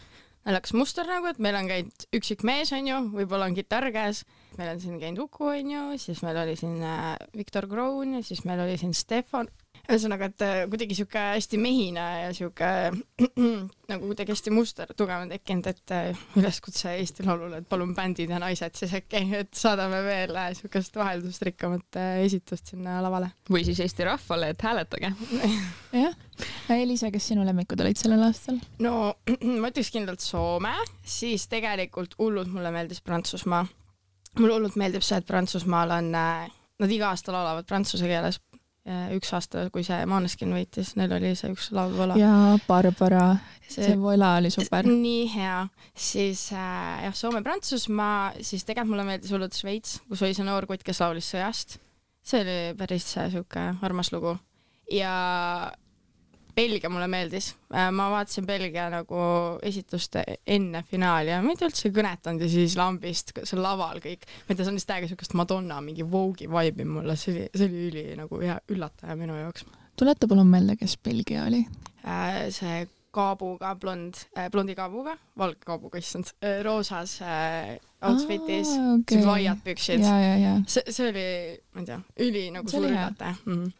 naljakas muster nagu, et meil on käinud üksik mees, on ju, võib-olla on kitarr käes, meil on siin käinud Uku, on ju, siis meil oli siin Viktor Kroon ja siis meil oli siin Stefan. Ühesõnaga, et kuidagi siuke hästi mehine ja siuke nagu kuidagi hästi muster tugev on tekkinud, et üleskutse Eesti Laulule, et palun bändid ja naised siis äkki, et saadame veel siukest vaheldusrikkamat esitust sinna lavale. Või siis Eesti rahvale, et hääletage. Jah. Elisa, kes sinu lemmikud olid sellel aastal? No, ma ütleks kindlalt Soome, siis tegelikult hullult mulle meeldis Prantsusmaa. Mulle hullult meeldib see, et Prantsusmaal on, nad iga aasta laulavad prantsuse keeles. Üks aasta, kui see Måneskin võitis, neil oli see üks laulvola. Ja Barbara, see vola oli super. Nii hea. Siis Soome, Prantsusmaa, siis tegelikult mulle meeldis hullult Šveits, kus oli see noor kutt, kes laulis sõjast. See oli päris siuke armas lugu. Ja Belgia mulle meeldis. Ma vaatasin Belgia nagu esitust enne finaali ja ma ei tea üldse kõnetanud ja siis lambist seal laval kõik. Ma ei tea, see on vist täiega siukest Madonna mingi Vogue'i vibe'i mulle. See oli üli nagu hea üllataja minu jaoks. Tuleta palun meelde, kes Belgia oli? See kaabuga, blondi kaabuga, valge kaabuga, issand, roosas outfitis, see laiad püksid. Ja. See oli, ma ei tea, üli nagu suur üllataja.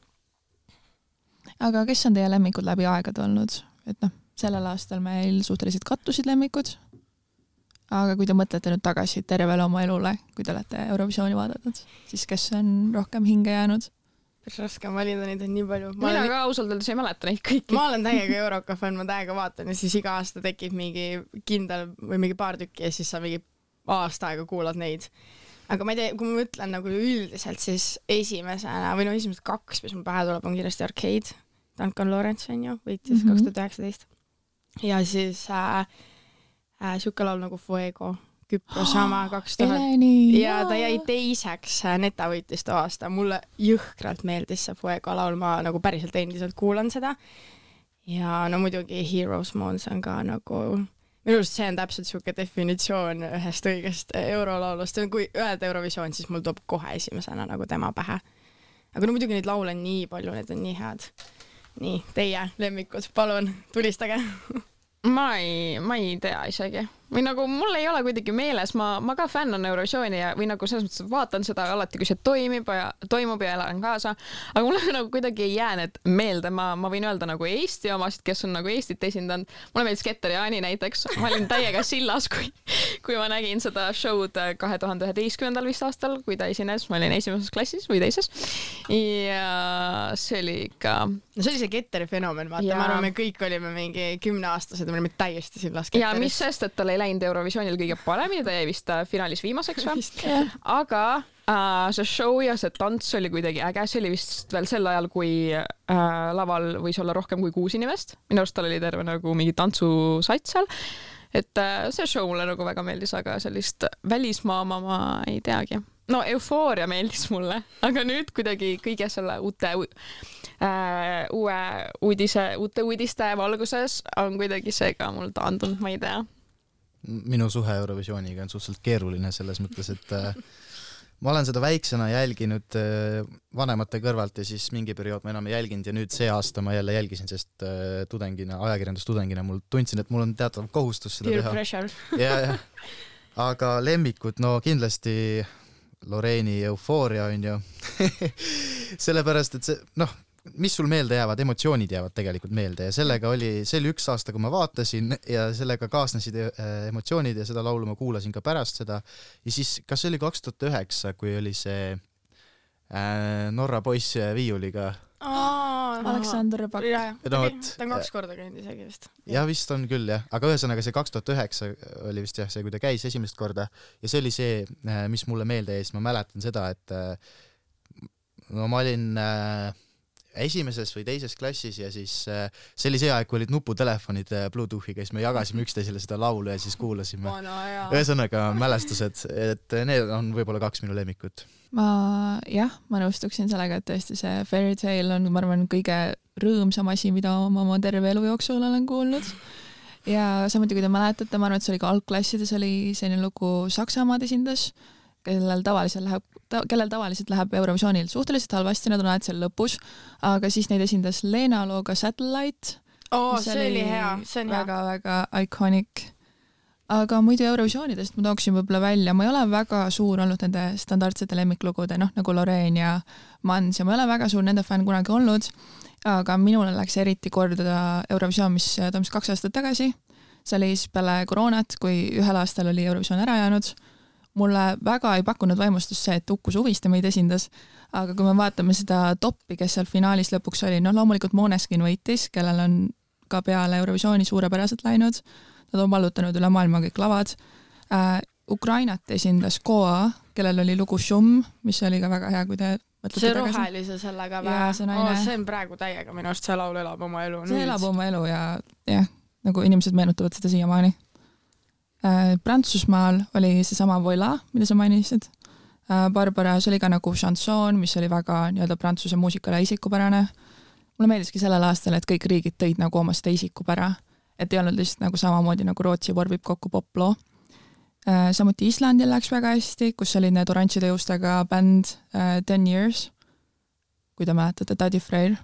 Aga kes on teie lemmikud läbi aegade olnud? Et sellel aastal meil suhteliselt kattusid lemmikud. Aga kui te mõtlete nüüd tagasi tervele oma elule, kui te olete Eurovisiooni vaadatud, siis kes on rohkem hinge jäänud? Päris raske on valida, neid on nii palju. Mina ka ausalt öeldes ei mäleta neid kõiki. Ma olen täiega Euroka fänn, ma täiega vaatan ja siis iga aasta tekib mingi kindel või mingi paar tükki ja siis sa mingi aasta aega kuulad neid. Aga ma ei tea, kui ma mõtlen nagu üldiselt, siis esimesena, või esimesed 2, mis mul pähe tuleb, on kiiresti Arcade. Duncan Lawrence on ju, võitis 2019. Ja siis siuke laul nagu Fuego, Küprosama 2000. Ja ta jäi teiseks, Neta võitis too aasta. Mulle jõhkralt meeldis see Fuego laul, ma nagu päriselt endiselt kuulan seda. Ja no muidugi Heroes Mons on ka nagu... Minu arust see on täpselt siuke definitsioon ühest õigest eurolaulust. Kui öelda Eurovisioon, siis mul toob kohe esimesena nagu tema pähe. Aga no muidugi neid laule on nii palju, need on nii head. Nii, teie lemmikud, palun, tulistage. Ma ei tea isegi. Või nagu mul ei ole kuidagi meeles, ma ka fänn on Eurovisiooni ja või nagu selles mõttes vaatan seda alati, kui see toimub ja elan kaasa, aga mulle nagu kuidagi ei jää need meelde, ma võin öelda nagu Eesti omasid, kes on nagu Eestit esindanud. Mulle meeldis Keter ja Ani näiteks, ma olin täiega sillas, kui ma nägin seda show'd 2011. vist aastal, kui ta esines, ma olin esimeses klassis või teises ja see oli ikka... No see oli see Keteri fenomen, vaata, ma arvan, me kõik olime mingi 10-aastased ja me olime täiesti sillas Keteris. Ja mis sest, et tal ei läinud Eurovisioonil kõige paremini, ta jäi vist finaalis viimaseks või? Aga see show ja see tants oli kuidagi äge, see oli vist veel sel ajal, kui laval võis olla rohkem kui 6 inimest. Minu arust tal oli terve nagu mingi tantsusats seal. Et see show mulle nagu väga meeldis, aga sellist välismaa ma ei teagi. No Eufooria meeldis mulle, aga nüüd kuidagi kõige selle uute uudiste valguses on kuidagi see ka mul taandunud, ma ei tea. Minu suhe Eurovisiooniga on suhteliselt keeruline selles mõttes, et ma olen seda väiksena jälginud vanemate kõrvalt ja siis mingi periood ma enam ei jälginud ja nüüd see aasta ma jälle jälgisin, sest ajakirjandustudengina mul tundsin, et mul on teatav kohustus seda Peer teha. Pressure. Ja. Aga lemmikud, no kindlasti Loreeni Eufooria on ju. Sellepärast, et see, mis sul meelde jäävad, emotsioonid jäävad tegelikult meelde ja see oli üks aasta, kui ma vaatasin ja sellega kaasnesid emotsioonid ja seda laulu ma kuulasin ka pärast seda ja siis, kas see oli 2009, kui oli see Norra poiss viiuliga? Aleksander Rõbak. Ta on 2 korda käinud isegi vist. Ja vist on küll jah, aga ühesõnaga see 2009 oli vist jah see, kui ta käis esimest korda ja see oli see, mis mulle meelde jäi, ma mäletan seda, et ma olin esimeses või teises klassis ja siis see oli see aeg, kui olid nuputelefonid Bluetoothiga, siis me jagasime üksteisele seda laulu ja siis kuulasime. Ühesõnaga mälestused, et need on võib-olla 2 minu lemmikut. Ma nõustuksin sellega, et tõesti see Fairy Tale on, ma arvan, kõige rõõmsam asi, mida ma oma terve elu jooksul olen kuulnud. Ja samuti, kui te mäletate, ma arvan, et see oli ka algklassides, oli selline lugu Saksamaad esindas, kellel tavaliselt läheb Eurovisioonil suhteliselt halvasti, nad on alati seal lõpus, aga siis neid esindas Lena looga Satellite. See oli hea, see on hea. Väga-väga iconic. aga muidu Eurovisioonidest ma tooksin võib-olla välja, ma ei ole väga suur olnud nende standardsete lemmiklugude, nagu Loreen ja Mans ja ma ei ole väga suur nende fänn kunagi olnud, aga minule läks eriti korda Eurovisioon, mis toimus 2 aastat tagasi. See oli siis peale koroonat, kui ühel aastal oli Eurovisioon ära jäänud. Mulle väga ei pakkunud vaimustust see, et Uku Suviste meid esindas, aga kui me vaatame seda toppi, kes seal finaalis lõpuks oli, loomulikult Måneskin võitis, kellel on ka peale Eurovisiooni suurepäraselt läinud. Nad on vallutanud üle maailma kõik lavad. Ukrainat esindas Koa, kellel oli lugu Šum, mis oli ka väga hea, kui te mõtlete see rohelise sellega see on praegu täiega minu arust, see laul elab oma elu. See elab oma elu ja nagu inimesed meenutavad seda siiamaani. Prantsusmaal oli seesama Voila, mida sa mainisid. Barbara, see oli ka nagu chanson, mis oli väga prantsuse muusikale isikupärane. Mulle meeldiski sellel aastal, et kõik riigid tõid nagu oma seda isikupära, et ei olnud lihtsalt nagu samamoodi nagu Rootsi vorvib kokku poploo. Samuti Islandil läks väga hästi, kus oli need oranžide juustega bänd 10 Years, kui te mäletate, Daddy Freyr.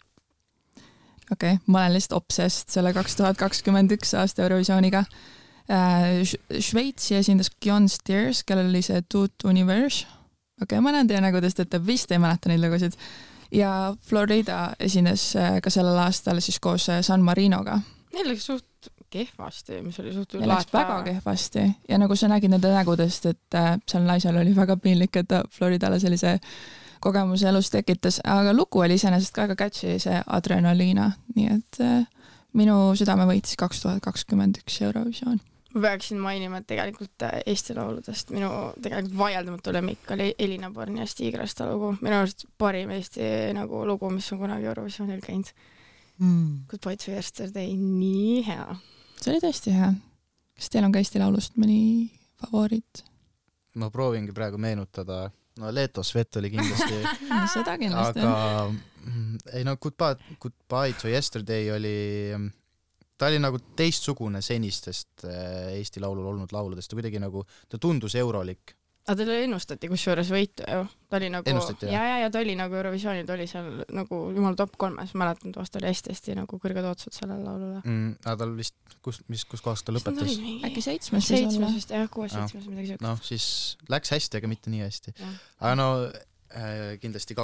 Ma olen lihtsalt obsessed selle 2021 aasta Eurovisiooniga. Šveitsi esindas Gion Steers, kellel oli see Tout Univers. Ma näen teie nägudest, et te vist ei mäleta neid lugusid. Ja Florida esines ka sellel aastal siis koos San Marinoga. Neil läks suht kehvasti, mis oli suht üllatav. Läks väga kehvasti ja nagu sa nägid nende nägudest, et seal naisel oli väga piinlik, et ta Floridale sellise kogemuse elus tekitas, aga lugu oli iseenesest ka väga catchy, see Adrenaliina, nii et minu südame võitis 2021 Eurovisioon. Ma peaksin mainima, et tegelikult Eesti lauludest minu tegelikult vaieldamatu lemmik oli Elina Born ja Stigrasta lugu. Minu arust parim Eesti nagu lugu, mis on kunagi Eurovisioonil käinud. Goodbye to Yesterday, nii hea. See oli tõesti hea. Kas teil on ka Eesti laulust mõni favoriit? Ma proovingi praegu meenutada. Leto Svet oli kindlasti. Seda kindlasti. Aga Goodbye to Yesterday oli... Ta oli nagu teistsugune senistest Eesti laulul olnud lauludest. Ta kuidagi nagu, ta tundus eurolik. Aga teile ennustati kusjuures võitu ju. Ta oli nagu, ennustati, ja ta oli nagu Eurovisioonil, ta oli seal nagu jumal top 3, mäletan, toast oli hästi nagu kõrged ootused sellele laulule. Aga tal vist, kus kohast ta lõpetas? Äkki 7. vist, 6-7, midagi sööks. Siis läks hästi, aga mitte nii hästi. Aga kindlasti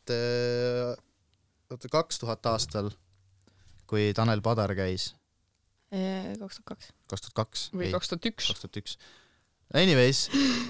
2000 aastal, kui Tanel Padar käis. 2002. Või 2001. Anyways,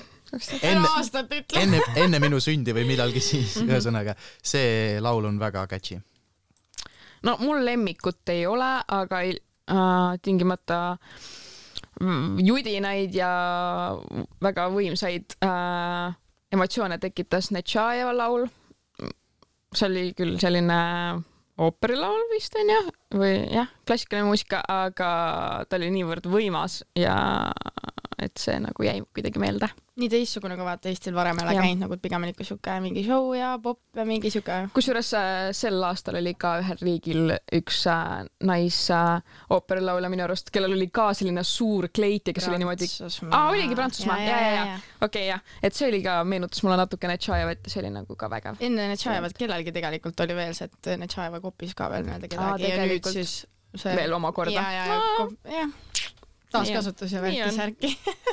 enne minu sündi või midalgi siis, ühesõnaga, see laul on väga catchy. No mul lemmikut ei ole, aga tingimata judinaid ja väga võimsaid emotsioone tekitas Nečajeva laul. See oli küll selline ooperilaul vist on või klassikaline muusika, aga ta oli niivõrd võimas ja et see nagu jäi kuidagi meelde. Nii teistsugune, kui vaata Eestil varem ei ole käinud, nagu pigem ikka siuke mingi show ja pop ja mingi siuke. Kusjuures sel aastal oli ka ühel riigil üks ooperilaulja minu arust, kellel oli ka selline suur kleit ja kes oli niimoodi... oligi Prantsusmaa, Okei, et see oli ka, meenutas mulle natuke Nečajevat ja see oli nagu ka vägev. Enne Nečajevat kellelgi tegelikult oli veel see, et Nečajeva kopis ka veel kedagi ja nüüd siis see... veel omakorda. Taaskasutus ja värki särki.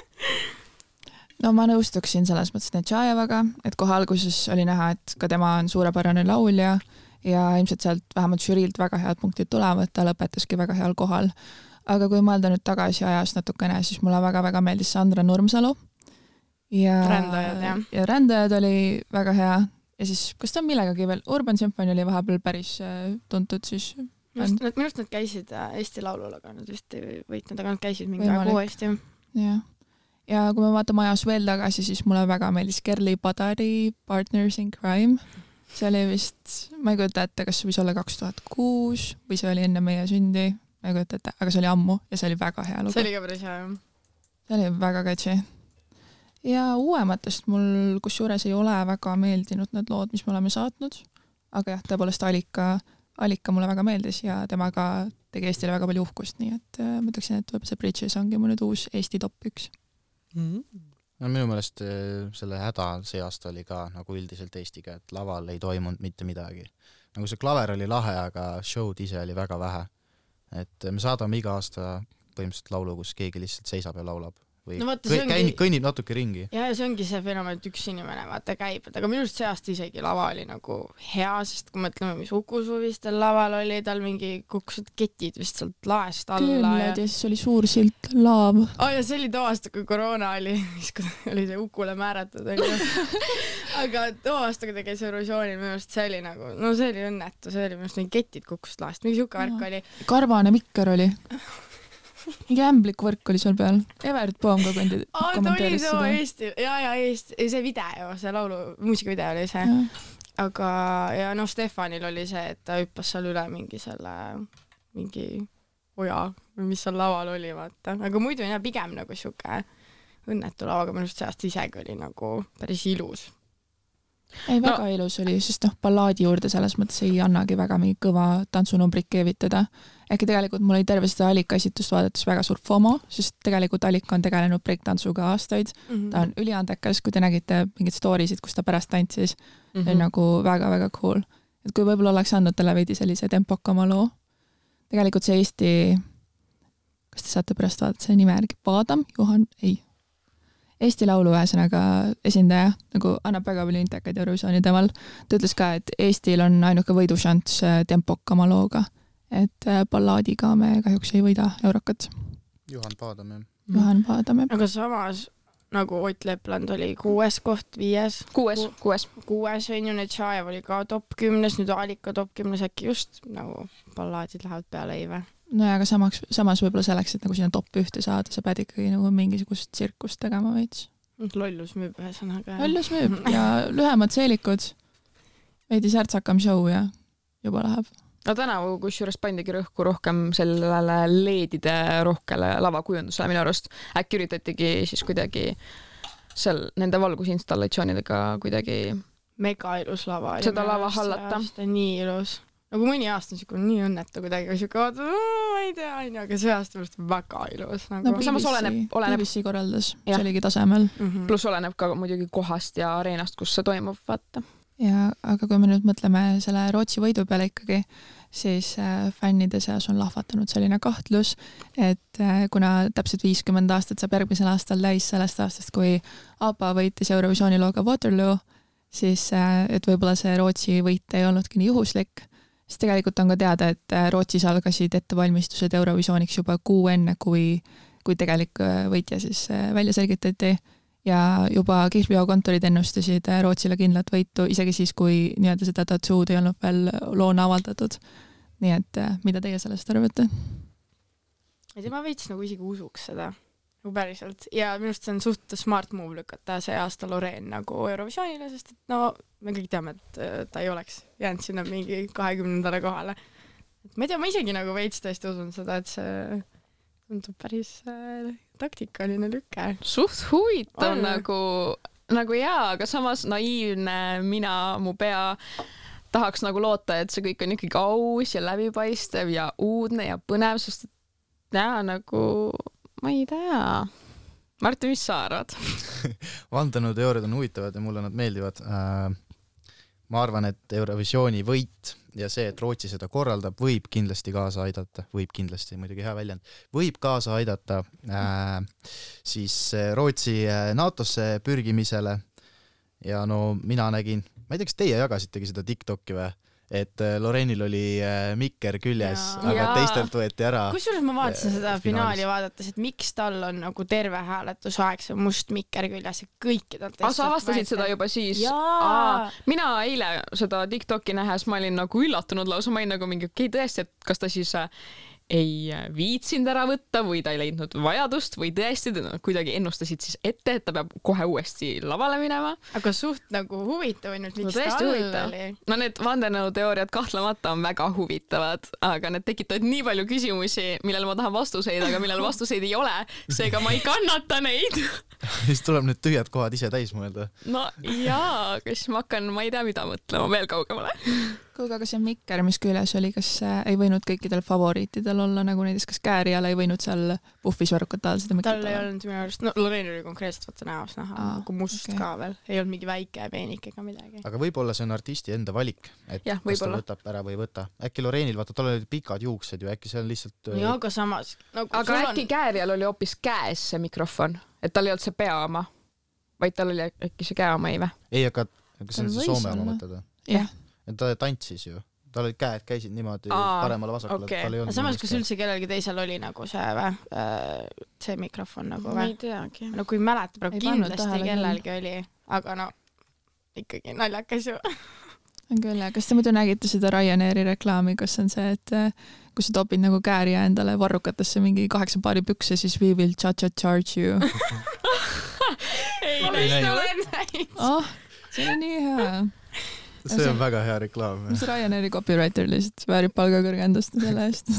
No ma nõustuksin selles mõttes Nečajevaga, et kohe alguses oli näha, et ka tema on suurepärane laulja ja ilmselt sealt vähemalt žüriilt väga head punktid tulevad, ta lõpetaski väga heal kohal. Aga kui mõelda nüüd tagasi ajas natukene, siis mulle väga-väga meeldis Sandra Nurmsalu. Ja Rändajad oli väga hea. Ja siis, kas ta on millegagi veel? Urban Symphony oli vahepeal päris tuntud siis... Minu arust nad käisid Eesti laulul, aga nad vist ei võitnud, aga nad käisid mingi aeg uuesti. Ja kui me vaatame ajas veel tagasi, siis mulle väga meeldis Kerli Padari Partners in Crime. See oli vist, ma ei kujuta ette, kas see võis olla 2006 või see oli enne meie sündi, ma ei kujuta ette, aga see oli ammu ja see oli väga hea lugu. See oli ka päris hea. See oli väga catchy. Ja uuematest mul kusjuures ei ole väga meeldinud need lood, mis me oleme saatnud, aga jah, tõepoolest Alika mulle väga meeldis ja temaga tegi Eestile väga palju uhkust, nii et mõtleksin, et võib see Bridges ongi mul nüüd uus Eesti top 1. No minu meelest selle häda see aasta oli ka nagu üldiselt Eestiga, et laval ei toimunud mitte midagi. Nagu see klaver oli lahe, aga show'd ise oli väga vähe. Et me saadame iga aasta põhimõtteliselt laulu, kus keegi lihtsalt seisab ja laulab või no, ongi... kõnnib natuke ringi. Ja see ongi see fenomen, et üks inimene vaata käib, aga minu arust see aasta isegi lava oli nagu hea, sest kui mõtleme, mis Uku Suvistel laval oli, tal mingi kukkusid ketid vist sealt laest alla. Ja siis oli suur silt laav. Ja see oli too aasta, kui koroona oli, siis kui oli see Ukule määratud. Aga too aasta, kui ta käis Eurovisioonil, minu arust see oli nagu, no see oli õnnetu, see oli minu arust mingi ketid kukkusid laest, mingi siuke värk oli. Karvane mikker oli. Mingi ämblik võrk oli seal peal. Evert Poom ka kommenteeris seda. Eesti. Ja see video, see laulu, muusikavideo oli see. Aga ja no Stefanil oli see, et ta hüppas seal üle mingi oja, mis seal laval oli, vaata. Aga muidu on pigem nagu siuke õnnetu lava, aga minu arust see aasta isegi oli nagu päris ilus. Ei, väga ilus oli, sest ballaadi juurde selles mõttes ei annagi väga mingi kõva tantsunumbrit keevitada. Äkki tegelikult mul oli terve seda Alika esitust vaadates väga suur FOMO, sest tegelikult Alika on tegelenud breaktantsuga aastaid. Ta on üliandekas, kui te nägite mingid storiesid, kus ta pärast tantsis. See on nagu väga-väga cool. Et kui võib-olla oleks andnud talle veidi sellise tempokama loo. Tegelikult see Eesti, kas te saate pärast vaadata see nime järgi? Paadam? Juhan? Ei. Eesti laulu ühesõnaga esindaja nagu annab väga palju intekaid Eurovisiooni teemal. Ta ütles ka, et Eestil on ainuke võidušanss tempokama looga, et ballaadiga me kahjuks ei võida Eurokat. Juhan Paadam, jah. Juhan Paadam, jah. Aga samas nagu Ott Lepland oli 6. koht, 5. 6 on ju, Netšaev oli ka top 10, nüüd Alika top 10, äkki just nagu ballaadid lähevad peale Eive. No ja aga samas võib-olla selleks, et nagu sinna top 1 saada, sa pead ikkagi nagu mingisugust tsirkust tegema veits. Lollus müüb ühesõnaga. Lollus müüb ja lühemad seelikud, veidi särtsakam show ja juba läheb. No tänavu kusjuures pandigi rõhku rohkem sellele leedide rohkele lavakujundusele minu arust. Äkki üritatigi siis kuidagi seal nende valgusinstallatsioonidega kuidagi mega ilus lava. Seda lava hallata. Nii ilus. Nagu mõni aasta on nii õnnetu kuidagi, ma ei tea, aga see aasta on väga ilus. No samas oleneb BBC korraldas, see oligi tasemel. Plus oleneb ka muidugi kohast ja areenast, kus see toimub, vaata. Ja, aga kui me nüüd mõtleme selle Rootsi võidu peale ikkagi, siis fännide seas on lahvatanud selline kahtlus, et kuna täpselt 50 aastat saab järgmisel aastal täis sellest aastast, kui ABBA võitis Eurovisiooni looga Waterloo, siis et võib-olla see Rootsi võit ei olnudki nii juhuslik. Siis tegelikult on ka teada, et Rootsis algasid ettevalmistused Eurovisiooniks juba kuu enne, kui tegelik võitja siis välja selgitati ja juba kihlveokontorid ennustasid Rootsile kindlat võitu, isegi siis, kui nii-öelda seda tatsuud ei olnud veel loona avaldatud. Nii et mida teie sellest arvate? Ma veits nagu isegi usuks seda. Päriselt. Ja minust see on suht smart move lükata see aasta Loreen nagu Eurovisioonile, sest et no me kõik teame, et ta ei oleks jäänud sinna mingi 20. kohale. Et ma ei tea, ma isegi nagu veits tõesti usun seda, et see tundub päris taktikaline lüke. Suht huvitav nagu jaa, aga samas naiivne mina, mu pea tahaks nagu loota, et see kõik on ikkagi aus ja läbipaistev ja uudne ja põnev, sest jaa nagu ma ei tea. Martin, mis sa arvad? Vandenõuteooriad on huvitavad ja mulle nad meeldivad. Ma arvan, et Eurovisiooni võit ja see, et Rootsi seda korraldab, võib kindlasti kaasa aidata. Võib kindlasti, muidugi hea väljend. Võib kaasa aidata siis Rootsi NATOsse pürgimisele. Ja no mina nägin, ma ei tea, kas teie jagasitegi seda TikToki või? Et Lorenil oli mikker küljes, aga teistelt võeti ära. Kusjuures ma vaatasin seda finaali vaadates, et miks tal on nagu terve hääletusaeg see must mikker küljes ja kõikidelt. Sa avastasid seda juba siis? Mina eile seda TikToki nähes, ma olin nagu üllatunud lausa, ma olin nagu mingi tõesti, et kas ta siis ei viitsinud ära võtta või ta ei leidnud vajadust või tõesti kuidagi ennustasid siis ette, et ta peab kohe uuesti lavale minema. Aga suht nagu huvitav on nüüd, miks ta oli. No need vandenõuteooriad kahtlemata on väga huvitavad, aga need tekitavad nii palju küsimusi, millele ma tahan vastuseid, aga millele vastuseid ei ole, seega ma ei kannata neid. Siis tuleb need tühjad kohad ise täis mõelda. No jaa, kas ma hakkan, ma ei tea, mida mõtlema veel kaugemale. kuulge, aga see mikker, mis küljes oli, kas ei võinud kõikidel favoriitidel olla, nagu näiteks kas Käärijal ei võinud seal puhvis varrukatal seda mikrit olla? Tal ei olnud minu arust, no Loreen oli konkreetselt võtta näos näha, nagu must ka veel, ei olnud mingi väike peenik ega midagi. Aga võib-olla see on artisti enda valik, et ja, kas ta võtab ära või võta. Äkki Loreenil, vaata, tal olid pikad juuksed ju, äkki see on lihtsalt... Ja, aga samas... Nagu, aga äkki Käärijal oli hoopis käes see mikrofon, et tal ei olnud see pea oma, vaid tal oli äkki see käe oma, ei või? Ei, aga see on see Soome oma mõtted. Jah. Ta tantsis ju. Tal olid käed käisid niimoodi paremale vasakule. Okay. Samas, kas üldse kellelgi teisel oli nagu see mikrofon nagu või? Ei teagi. No kui mäletab, praegu kindlasti kellelgi oli, aga no ikkagi naljakas ju. On küll, kas te muidu nägite seda Ryanairi reklaami, kus on see, et kui sa topid nagu Käärija endale varrukatesse mingi 8 paari pükse, siis we will charge you. Ei näinud. See on nii hea. See on väga hea reklaam. See Ryanairi copywriter lihtsalt väärib palgakõrgendust selle eest.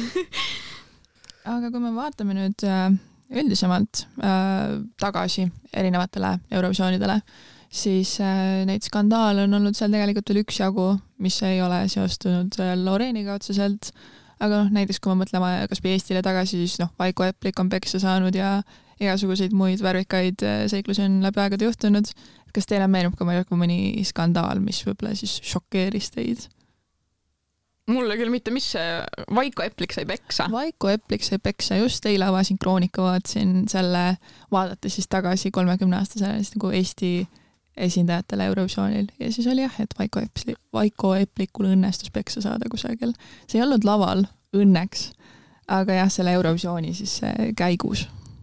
Aga kui me vaatame nüüd üldisemalt tagasi erinevatele Eurovisioonidele, siis neid skandaale on olnud seal tegelikult veel üksjagu, mis ei ole seostunud Loreeniga otseselt, aga näiteks kui me mõtleme kas või Eestile tagasi, siis Vaiko Eplik on peksa saanud ja igasuguseid muid värvikaid seiklusi on läbi aegade juhtunud. Kas teile meenub ka mõni skandaal, mis võib-olla siis šokeeris teid? Mulle küll mitte, mis see Vaiko Eplik sai peksa? Vaiko Eplik sai peksa, just eile avasin Kroonika, vaatasin selle, vaadates siis tagasi 30-aastasele nagu Eesti esindajatele Eurovisioonil ja siis oli jah, et Vaiko Eplikul õnnestus peksa saada kusagil. See ei olnud laval, õnneks, aga jah, selle Eurovisiooni siis käigus.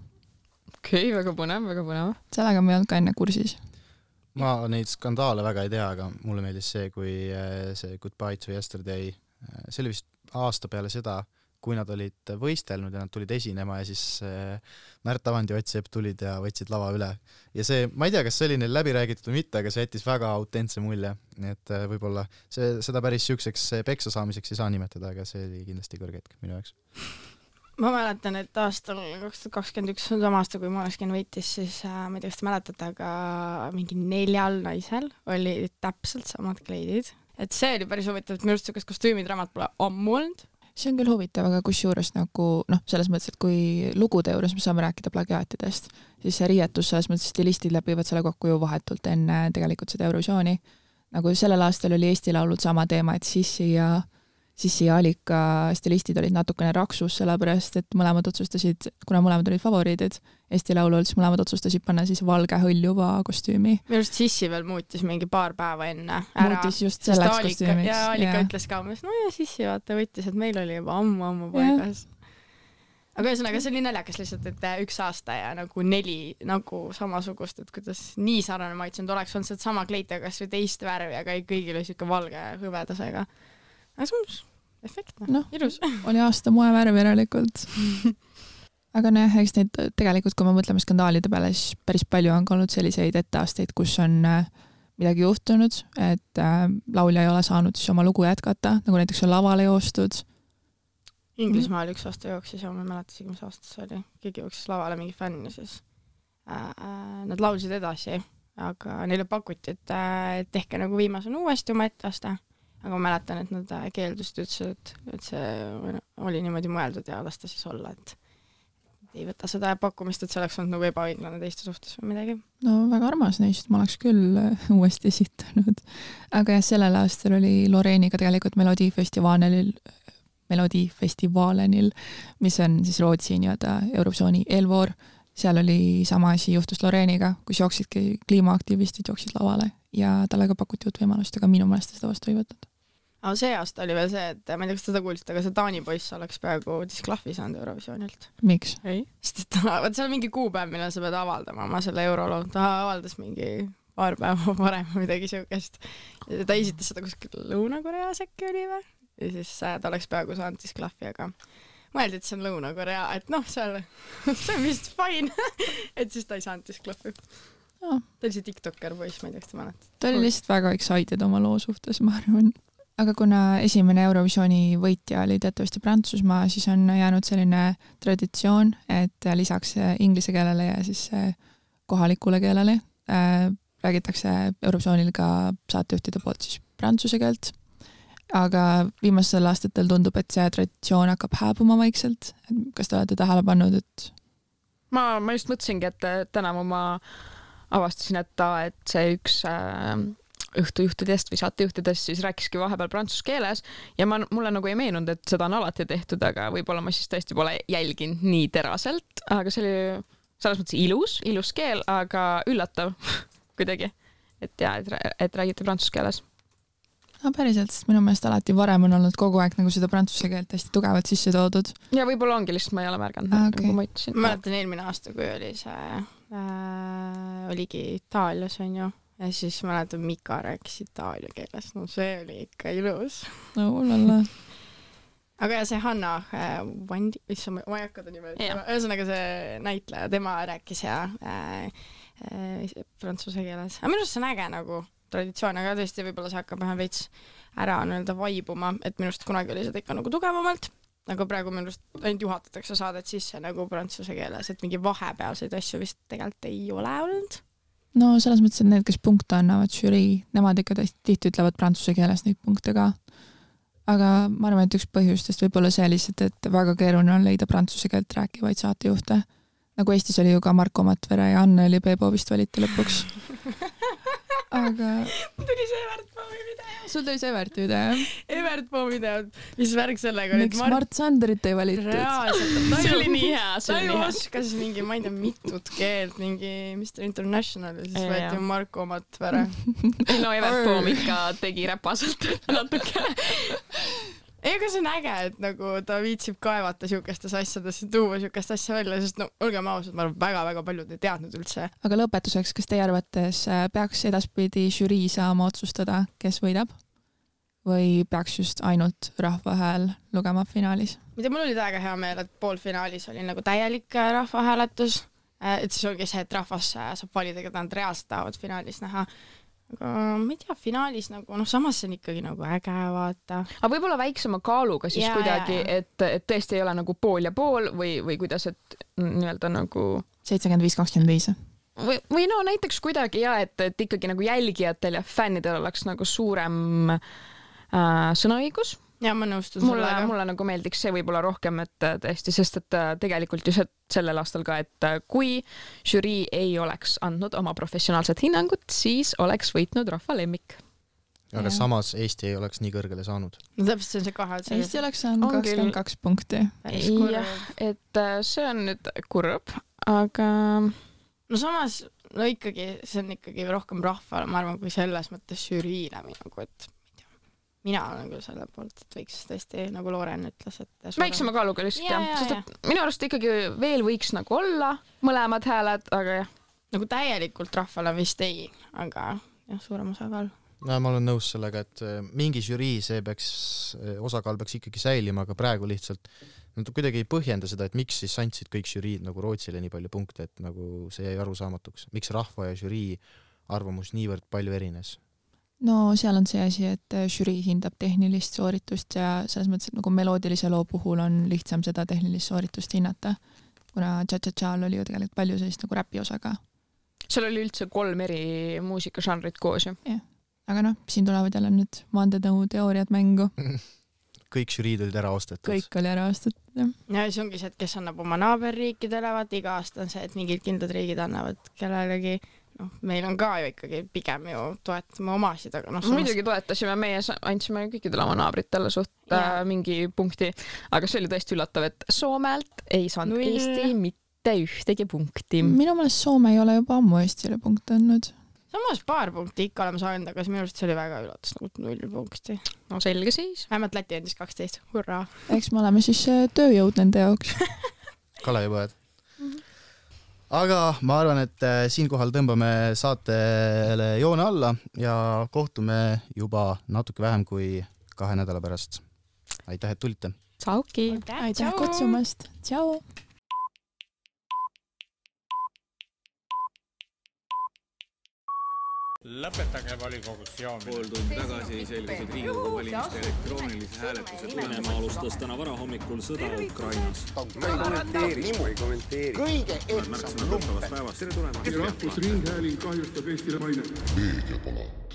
Okei, väga põnev, väga põnev. Sellega me ei olnud ka enne kursis. Ma neid skandaale väga ei tea, aga mulle meeldis see, kui see Goodbye to Yesterday, see oli vist aasta peale seda, kui nad olid võistelnud ja nad tulid esinema ja siis Märt Avandi ja Ott Sepp tulid ja võtsid lava üle. Ja see, ma ei tea, kas see oli neil läbi räägitud või mitte, aga see jättis väga autentse mulje. Nii et võib-olla seda päris süükseks peksa saamiseks ei saa nimetada, aga see oli kindlasti kõrge hetk minu jaoks. Ma mäletan, et aastal 2021 sama aasta, kui Måneskin võitis, siis ma ei tea, kas te mäletate, aga mingi 4 naisel oli täpselt samad kleidid. Et see oli päris huvitav, et minu arust kas kostüümidramat pole ammu olnud. See on küll huvitav, aga kus juures nagu, selles mõttes, et kui lugude juures me saame rääkida plagiaatidest, siis see riietus selles mõttes stilistid läbivad selle kokku ju vahetult enne tegelikult seda Eurovisiooni. Nagu sellel aastal oli Eesti laulud sama teema, et Sissi ja Alika stilistid olid natukene raksus, sellepärast, et mõlemad otsustasid, kuna mõlemad olid favoriidid Eesti laulul, siis mõlemad otsustasid panna siis valge hõljuva kostüümi. Minu arust Sissi veel muutis mingi paar päeva enne ära. Muutis just selleks kostüümiks. Ja Alika ütles ka, no ja Sissi vaata võttis, et meil oli juba ammu paigas. Aga ühesõnaga, see oli naljakas lihtsalt, et 1 aasta ja nagu 4 nagu samasugust, et kuidas nii sarnane maitsenud oleks olnud sama kleita, kas või teist värvi, aga kõigil oli siuke valge hõvedasega. Aga see on efektne, ilus. Oli aasta moevärv järelikult. Aga eks neid tegelikult, kui me mõtleme skandaalide peale, siis päris palju on olnud selliseid etteaasteid, kus on midagi juhtunud, et laulja ei ole saanud siis oma lugu jätkata, nagu näiteks on lavale joostud. Inglismaal 1 aasta jooksis ja ma mäletasigi, mis aastas see oli. Keegi jooksis lavale mingi fänn ja siis nad laulsid edasi, aga neile pakuti, et tehke nagu viimasena uuesti oma etteaste. Aga ma mäletan, et nad keeldusid ütlesid, et see oli niimoodi mõeldud ja lasta siis olla, et ei võta seda pakkumist, et see oleks olnud nagu ebaõiglane teiste suhtes või midagi. No väga armas neist, ma oleks küll uuesti esitanud. Aga jah, sellel aastal oli Loreeniga tegelikult Melodifestivalenil, mis on siis Rootsi Eurovisiooni eelvoor. Seal oli sama asi juhtus Loreeniga, kus jooksidki kliimaaktivistid jooksid lavale ja talle ka pakuti uut võimalust, aga minu meelest seda vastu ei võtnud. Aga see aasta oli veel see, et ma ei tea, kas seda kuulsite, aga see Taani poiss oleks peaaegu disklahvi saanud Eurovisioonilt. Miks? Ei. Sest et seal on mingi kuupäev, millal sa pead avaldama oma selle euroloo. Ta avaldas mingi paar päeva varem midagi siukest. Ta esitas seda kuskil Lõuna-Koreas äkki oli või? Ja siis ta oleks peaaegu saanud disklahvi, aga mõeldi, et see on Lõuna-Korea, et see on vist fine, et siis ta ei saanud disklahvi. Ta oli see TikToker poiss, ma ei tea, kas te mäletate. Ta oli lihtsalt väga excited oma loo suhtes, ma arvan. Aga kuna esimene Eurovisiooni võitja oli teatavasti Prantsusmaa, siis on jäänud selline traditsioon, et lisaks inglise keelele ja siis kohalikule keelele räägitakse Eurovisioonil ka saatejuhtide poolt siis prantsuse keelt. aga viimastel aastatel tundub, et see traditsioon hakkab hääbuma vaikselt. Kas te olete tähele pannud, et... Ma just mõtlesingi, et täna ma avastasin, et see üks õhtujuhtidest või saatejuhtidest siis rääkiski vahepeal prantsuse keeles ja mulle nagu ei meenunud, et seda on alati tehtud, aga võib-olla ma siis tõesti pole jälginud nii teraselt, aga see oli selles mõttes ilus keel, aga üllatav kuidagi, et räägite prantsuse keeles. No päriselt, sest minu meelest alati varem on olnud kogu aeg nagu seda prantsuse keelt hästi tugevalt sisse toodud. Ja võib-olla ongi lihtsalt ma ei ole märganud, okay. Nagu ma ütlesin. Ma mäletan eelmine aasta, kui oli see, oligi Itaalias on ju, ja siis mäletan Mika rääkis itaalia keeles, no see oli ikka ilus. No lalla. Aga ja see Hanna Vandi, ma ei hakka ta nimelt, ühesõnaga see näitleja, tema rääkis prantsuse keeles. Aga minu arust see on äge nagu traditsioon, aga tõesti võib-olla see hakkab vähem veits ära vaibuma, et minu arust kunagi oli seda ikka nagu tugevamalt, aga praegu minu arust ainult juhatatakse saadet sisse nagu prantsuse keeles, et mingi vahepealseid asju vist tegelikult ei ole olnud. No selles mõttes, et need, kes punkte annavad žürii, nemad ikka tihti ütlevad prantsuse keeles neid punkte ka. Aga ma arvan, et üks põhjustest võib olla see lihtsalt, et väga keeruline on leida prantsuse keelt rääkivaid saatejuhte. Nagu Eestis oli ju ka Marko Matvere ja Anneli Peebo vist valiti lõpuks. Aga... tuli see Evert Poomi video. Sul tuli see Evert video? Evert Poomi video, mis värk sellega oli. Miks Mart Sanderit ei valitud? Reaalselt. See oli nii hea. Ta ju oskas mingi, ma ei tea, mitut keelt, mingi Mr. International ja siis võeti Marko Matvere. No Evert Poom ikka tegi räpaselt natuke. Ega see on äge, et nagu ta viitsib kaevata siukestes asjades ja tuua siukest asja välja, sest no olgem ausad, ma arvan, väga-väga paljud ei teadnud üldse. Aga lõpetuseks, kas teie arvates peaks edaspidi žürii saama otsustada, kes võidab? Või peaks just ainult rahvahääl lugema finaalis? Mida mul oli väga hea meel, et poolfinaalis oli nagu täielik rahvahääletus, et siis olgi see, et rahvas saab valida, keda nad reaalselt tahavad finaalis näha. Aga ma ei tea, finaalis nagu, samas see on ikkagi nagu äge vaata. Aga võib-olla väiksema kaaluga siis kuidagi, et tõesti ei ole nagu pool ja pool või kuidas, et nii-öelda nagu 75-25. Või no näiteks kuidagi et ikkagi nagu jälgijatel ja fännidel oleks nagu suurem sõnaõigus. Ja ma nõustun mulle nagu meeldiks see võib-olla rohkem, et tõesti, sest et tegelikult ju sellel aastal ka, et kui žürii ei oleks andnud oma professionaalset hinnangut, siis oleks võitnud rahva lemmik. Aga samas Eesti ei oleks nii kõrgele saanud. No täpselt see on see kahe. Eesti oleks saanud 22 punkti. Jah, et see on nüüd kurb, aga... No samas, ikkagi, see on ikkagi rohkem rahvale, ma arvan, kui selles mõttes žüriile nagu, et mina olen küll selle poolt, et võiks tõesti, nagu Loren ütles, et... Väiksema kaaluga lihtsalt, sest et minu arust ikkagi veel võiks nagu olla mõlemad hääled, aga jah. Nagu täielikult rahvale vist ei, aga suurem osakaal. No, ma olen nõus sellega, et mingi žürii osakaal peaks ikkagi säilima, aga praegu lihtsalt nad kuidagi ei põhjenda seda, et miks siis andsid kõik žüriid nagu Rootsile nii palju punkte, et nagu see jäi arusaamatuks. Miks rahva ja žürii arvamus niivõrd palju erines? No seal on see asi, et žürii hindab tehnilist sooritust ja selles mõttes, et nagu meloodilise loo puhul on lihtsam seda tehnilist sooritust hinnata, kuna Cha-Cha-Cha'l oli ju tegelikult palju sellist nagu räpi osaga. Seal oli üldse 3 eri muusikažanrit koos ju. Ja. Aga siin tulevad jälle nüüd vandenõuteooriad mängu. Kõik žüriid olid ära ostetud. Kõik oli ära ostetud, jah. Ja see ongi see, et kes annab oma naaberriikidele, iga aasta on see, et mingid kindlad riigid annavad kellelegi. Meil on ka ju ikkagi pigem ju toetame omasid, aga muidugi toetasime, meie andsime kõikidele oma naabritele suht mingi punkti, aga see oli tõesti üllatav, et Soomelt ei saanud Eesti mitte ühtegi punkti. Minu meelest Soome ei ole juba ammu Eestile punkti andnud. Samas paar punkti ikka oleme saanud, aga minu arust see oli väga üllatus, nagu 0 punkti. No selge siis. Vähemalt Läti andis 12, hurraa. Eks me oleme siis tööjõud nende jaoks. Kalevipojad. Aga ma arvan, et siinkohal tõmbame saatele joone alla ja kohtume juba natuke vähem kui 2 nädala pärast. Aitäh, et tulite! Tšauki! Aitäh kutsumast! Tšau! Lõpetage volikogus joomine. Pool tundi tagasi selgusid Riigikogu valimiste elektroonilise hääletuse Venemaa alustas täna varahommikul sõda Ukrainas. Ma ei kommenteeri. Kõige ehtsam lumpen. Rahvusringhääling kahjustab Eestile maine. Meediapala.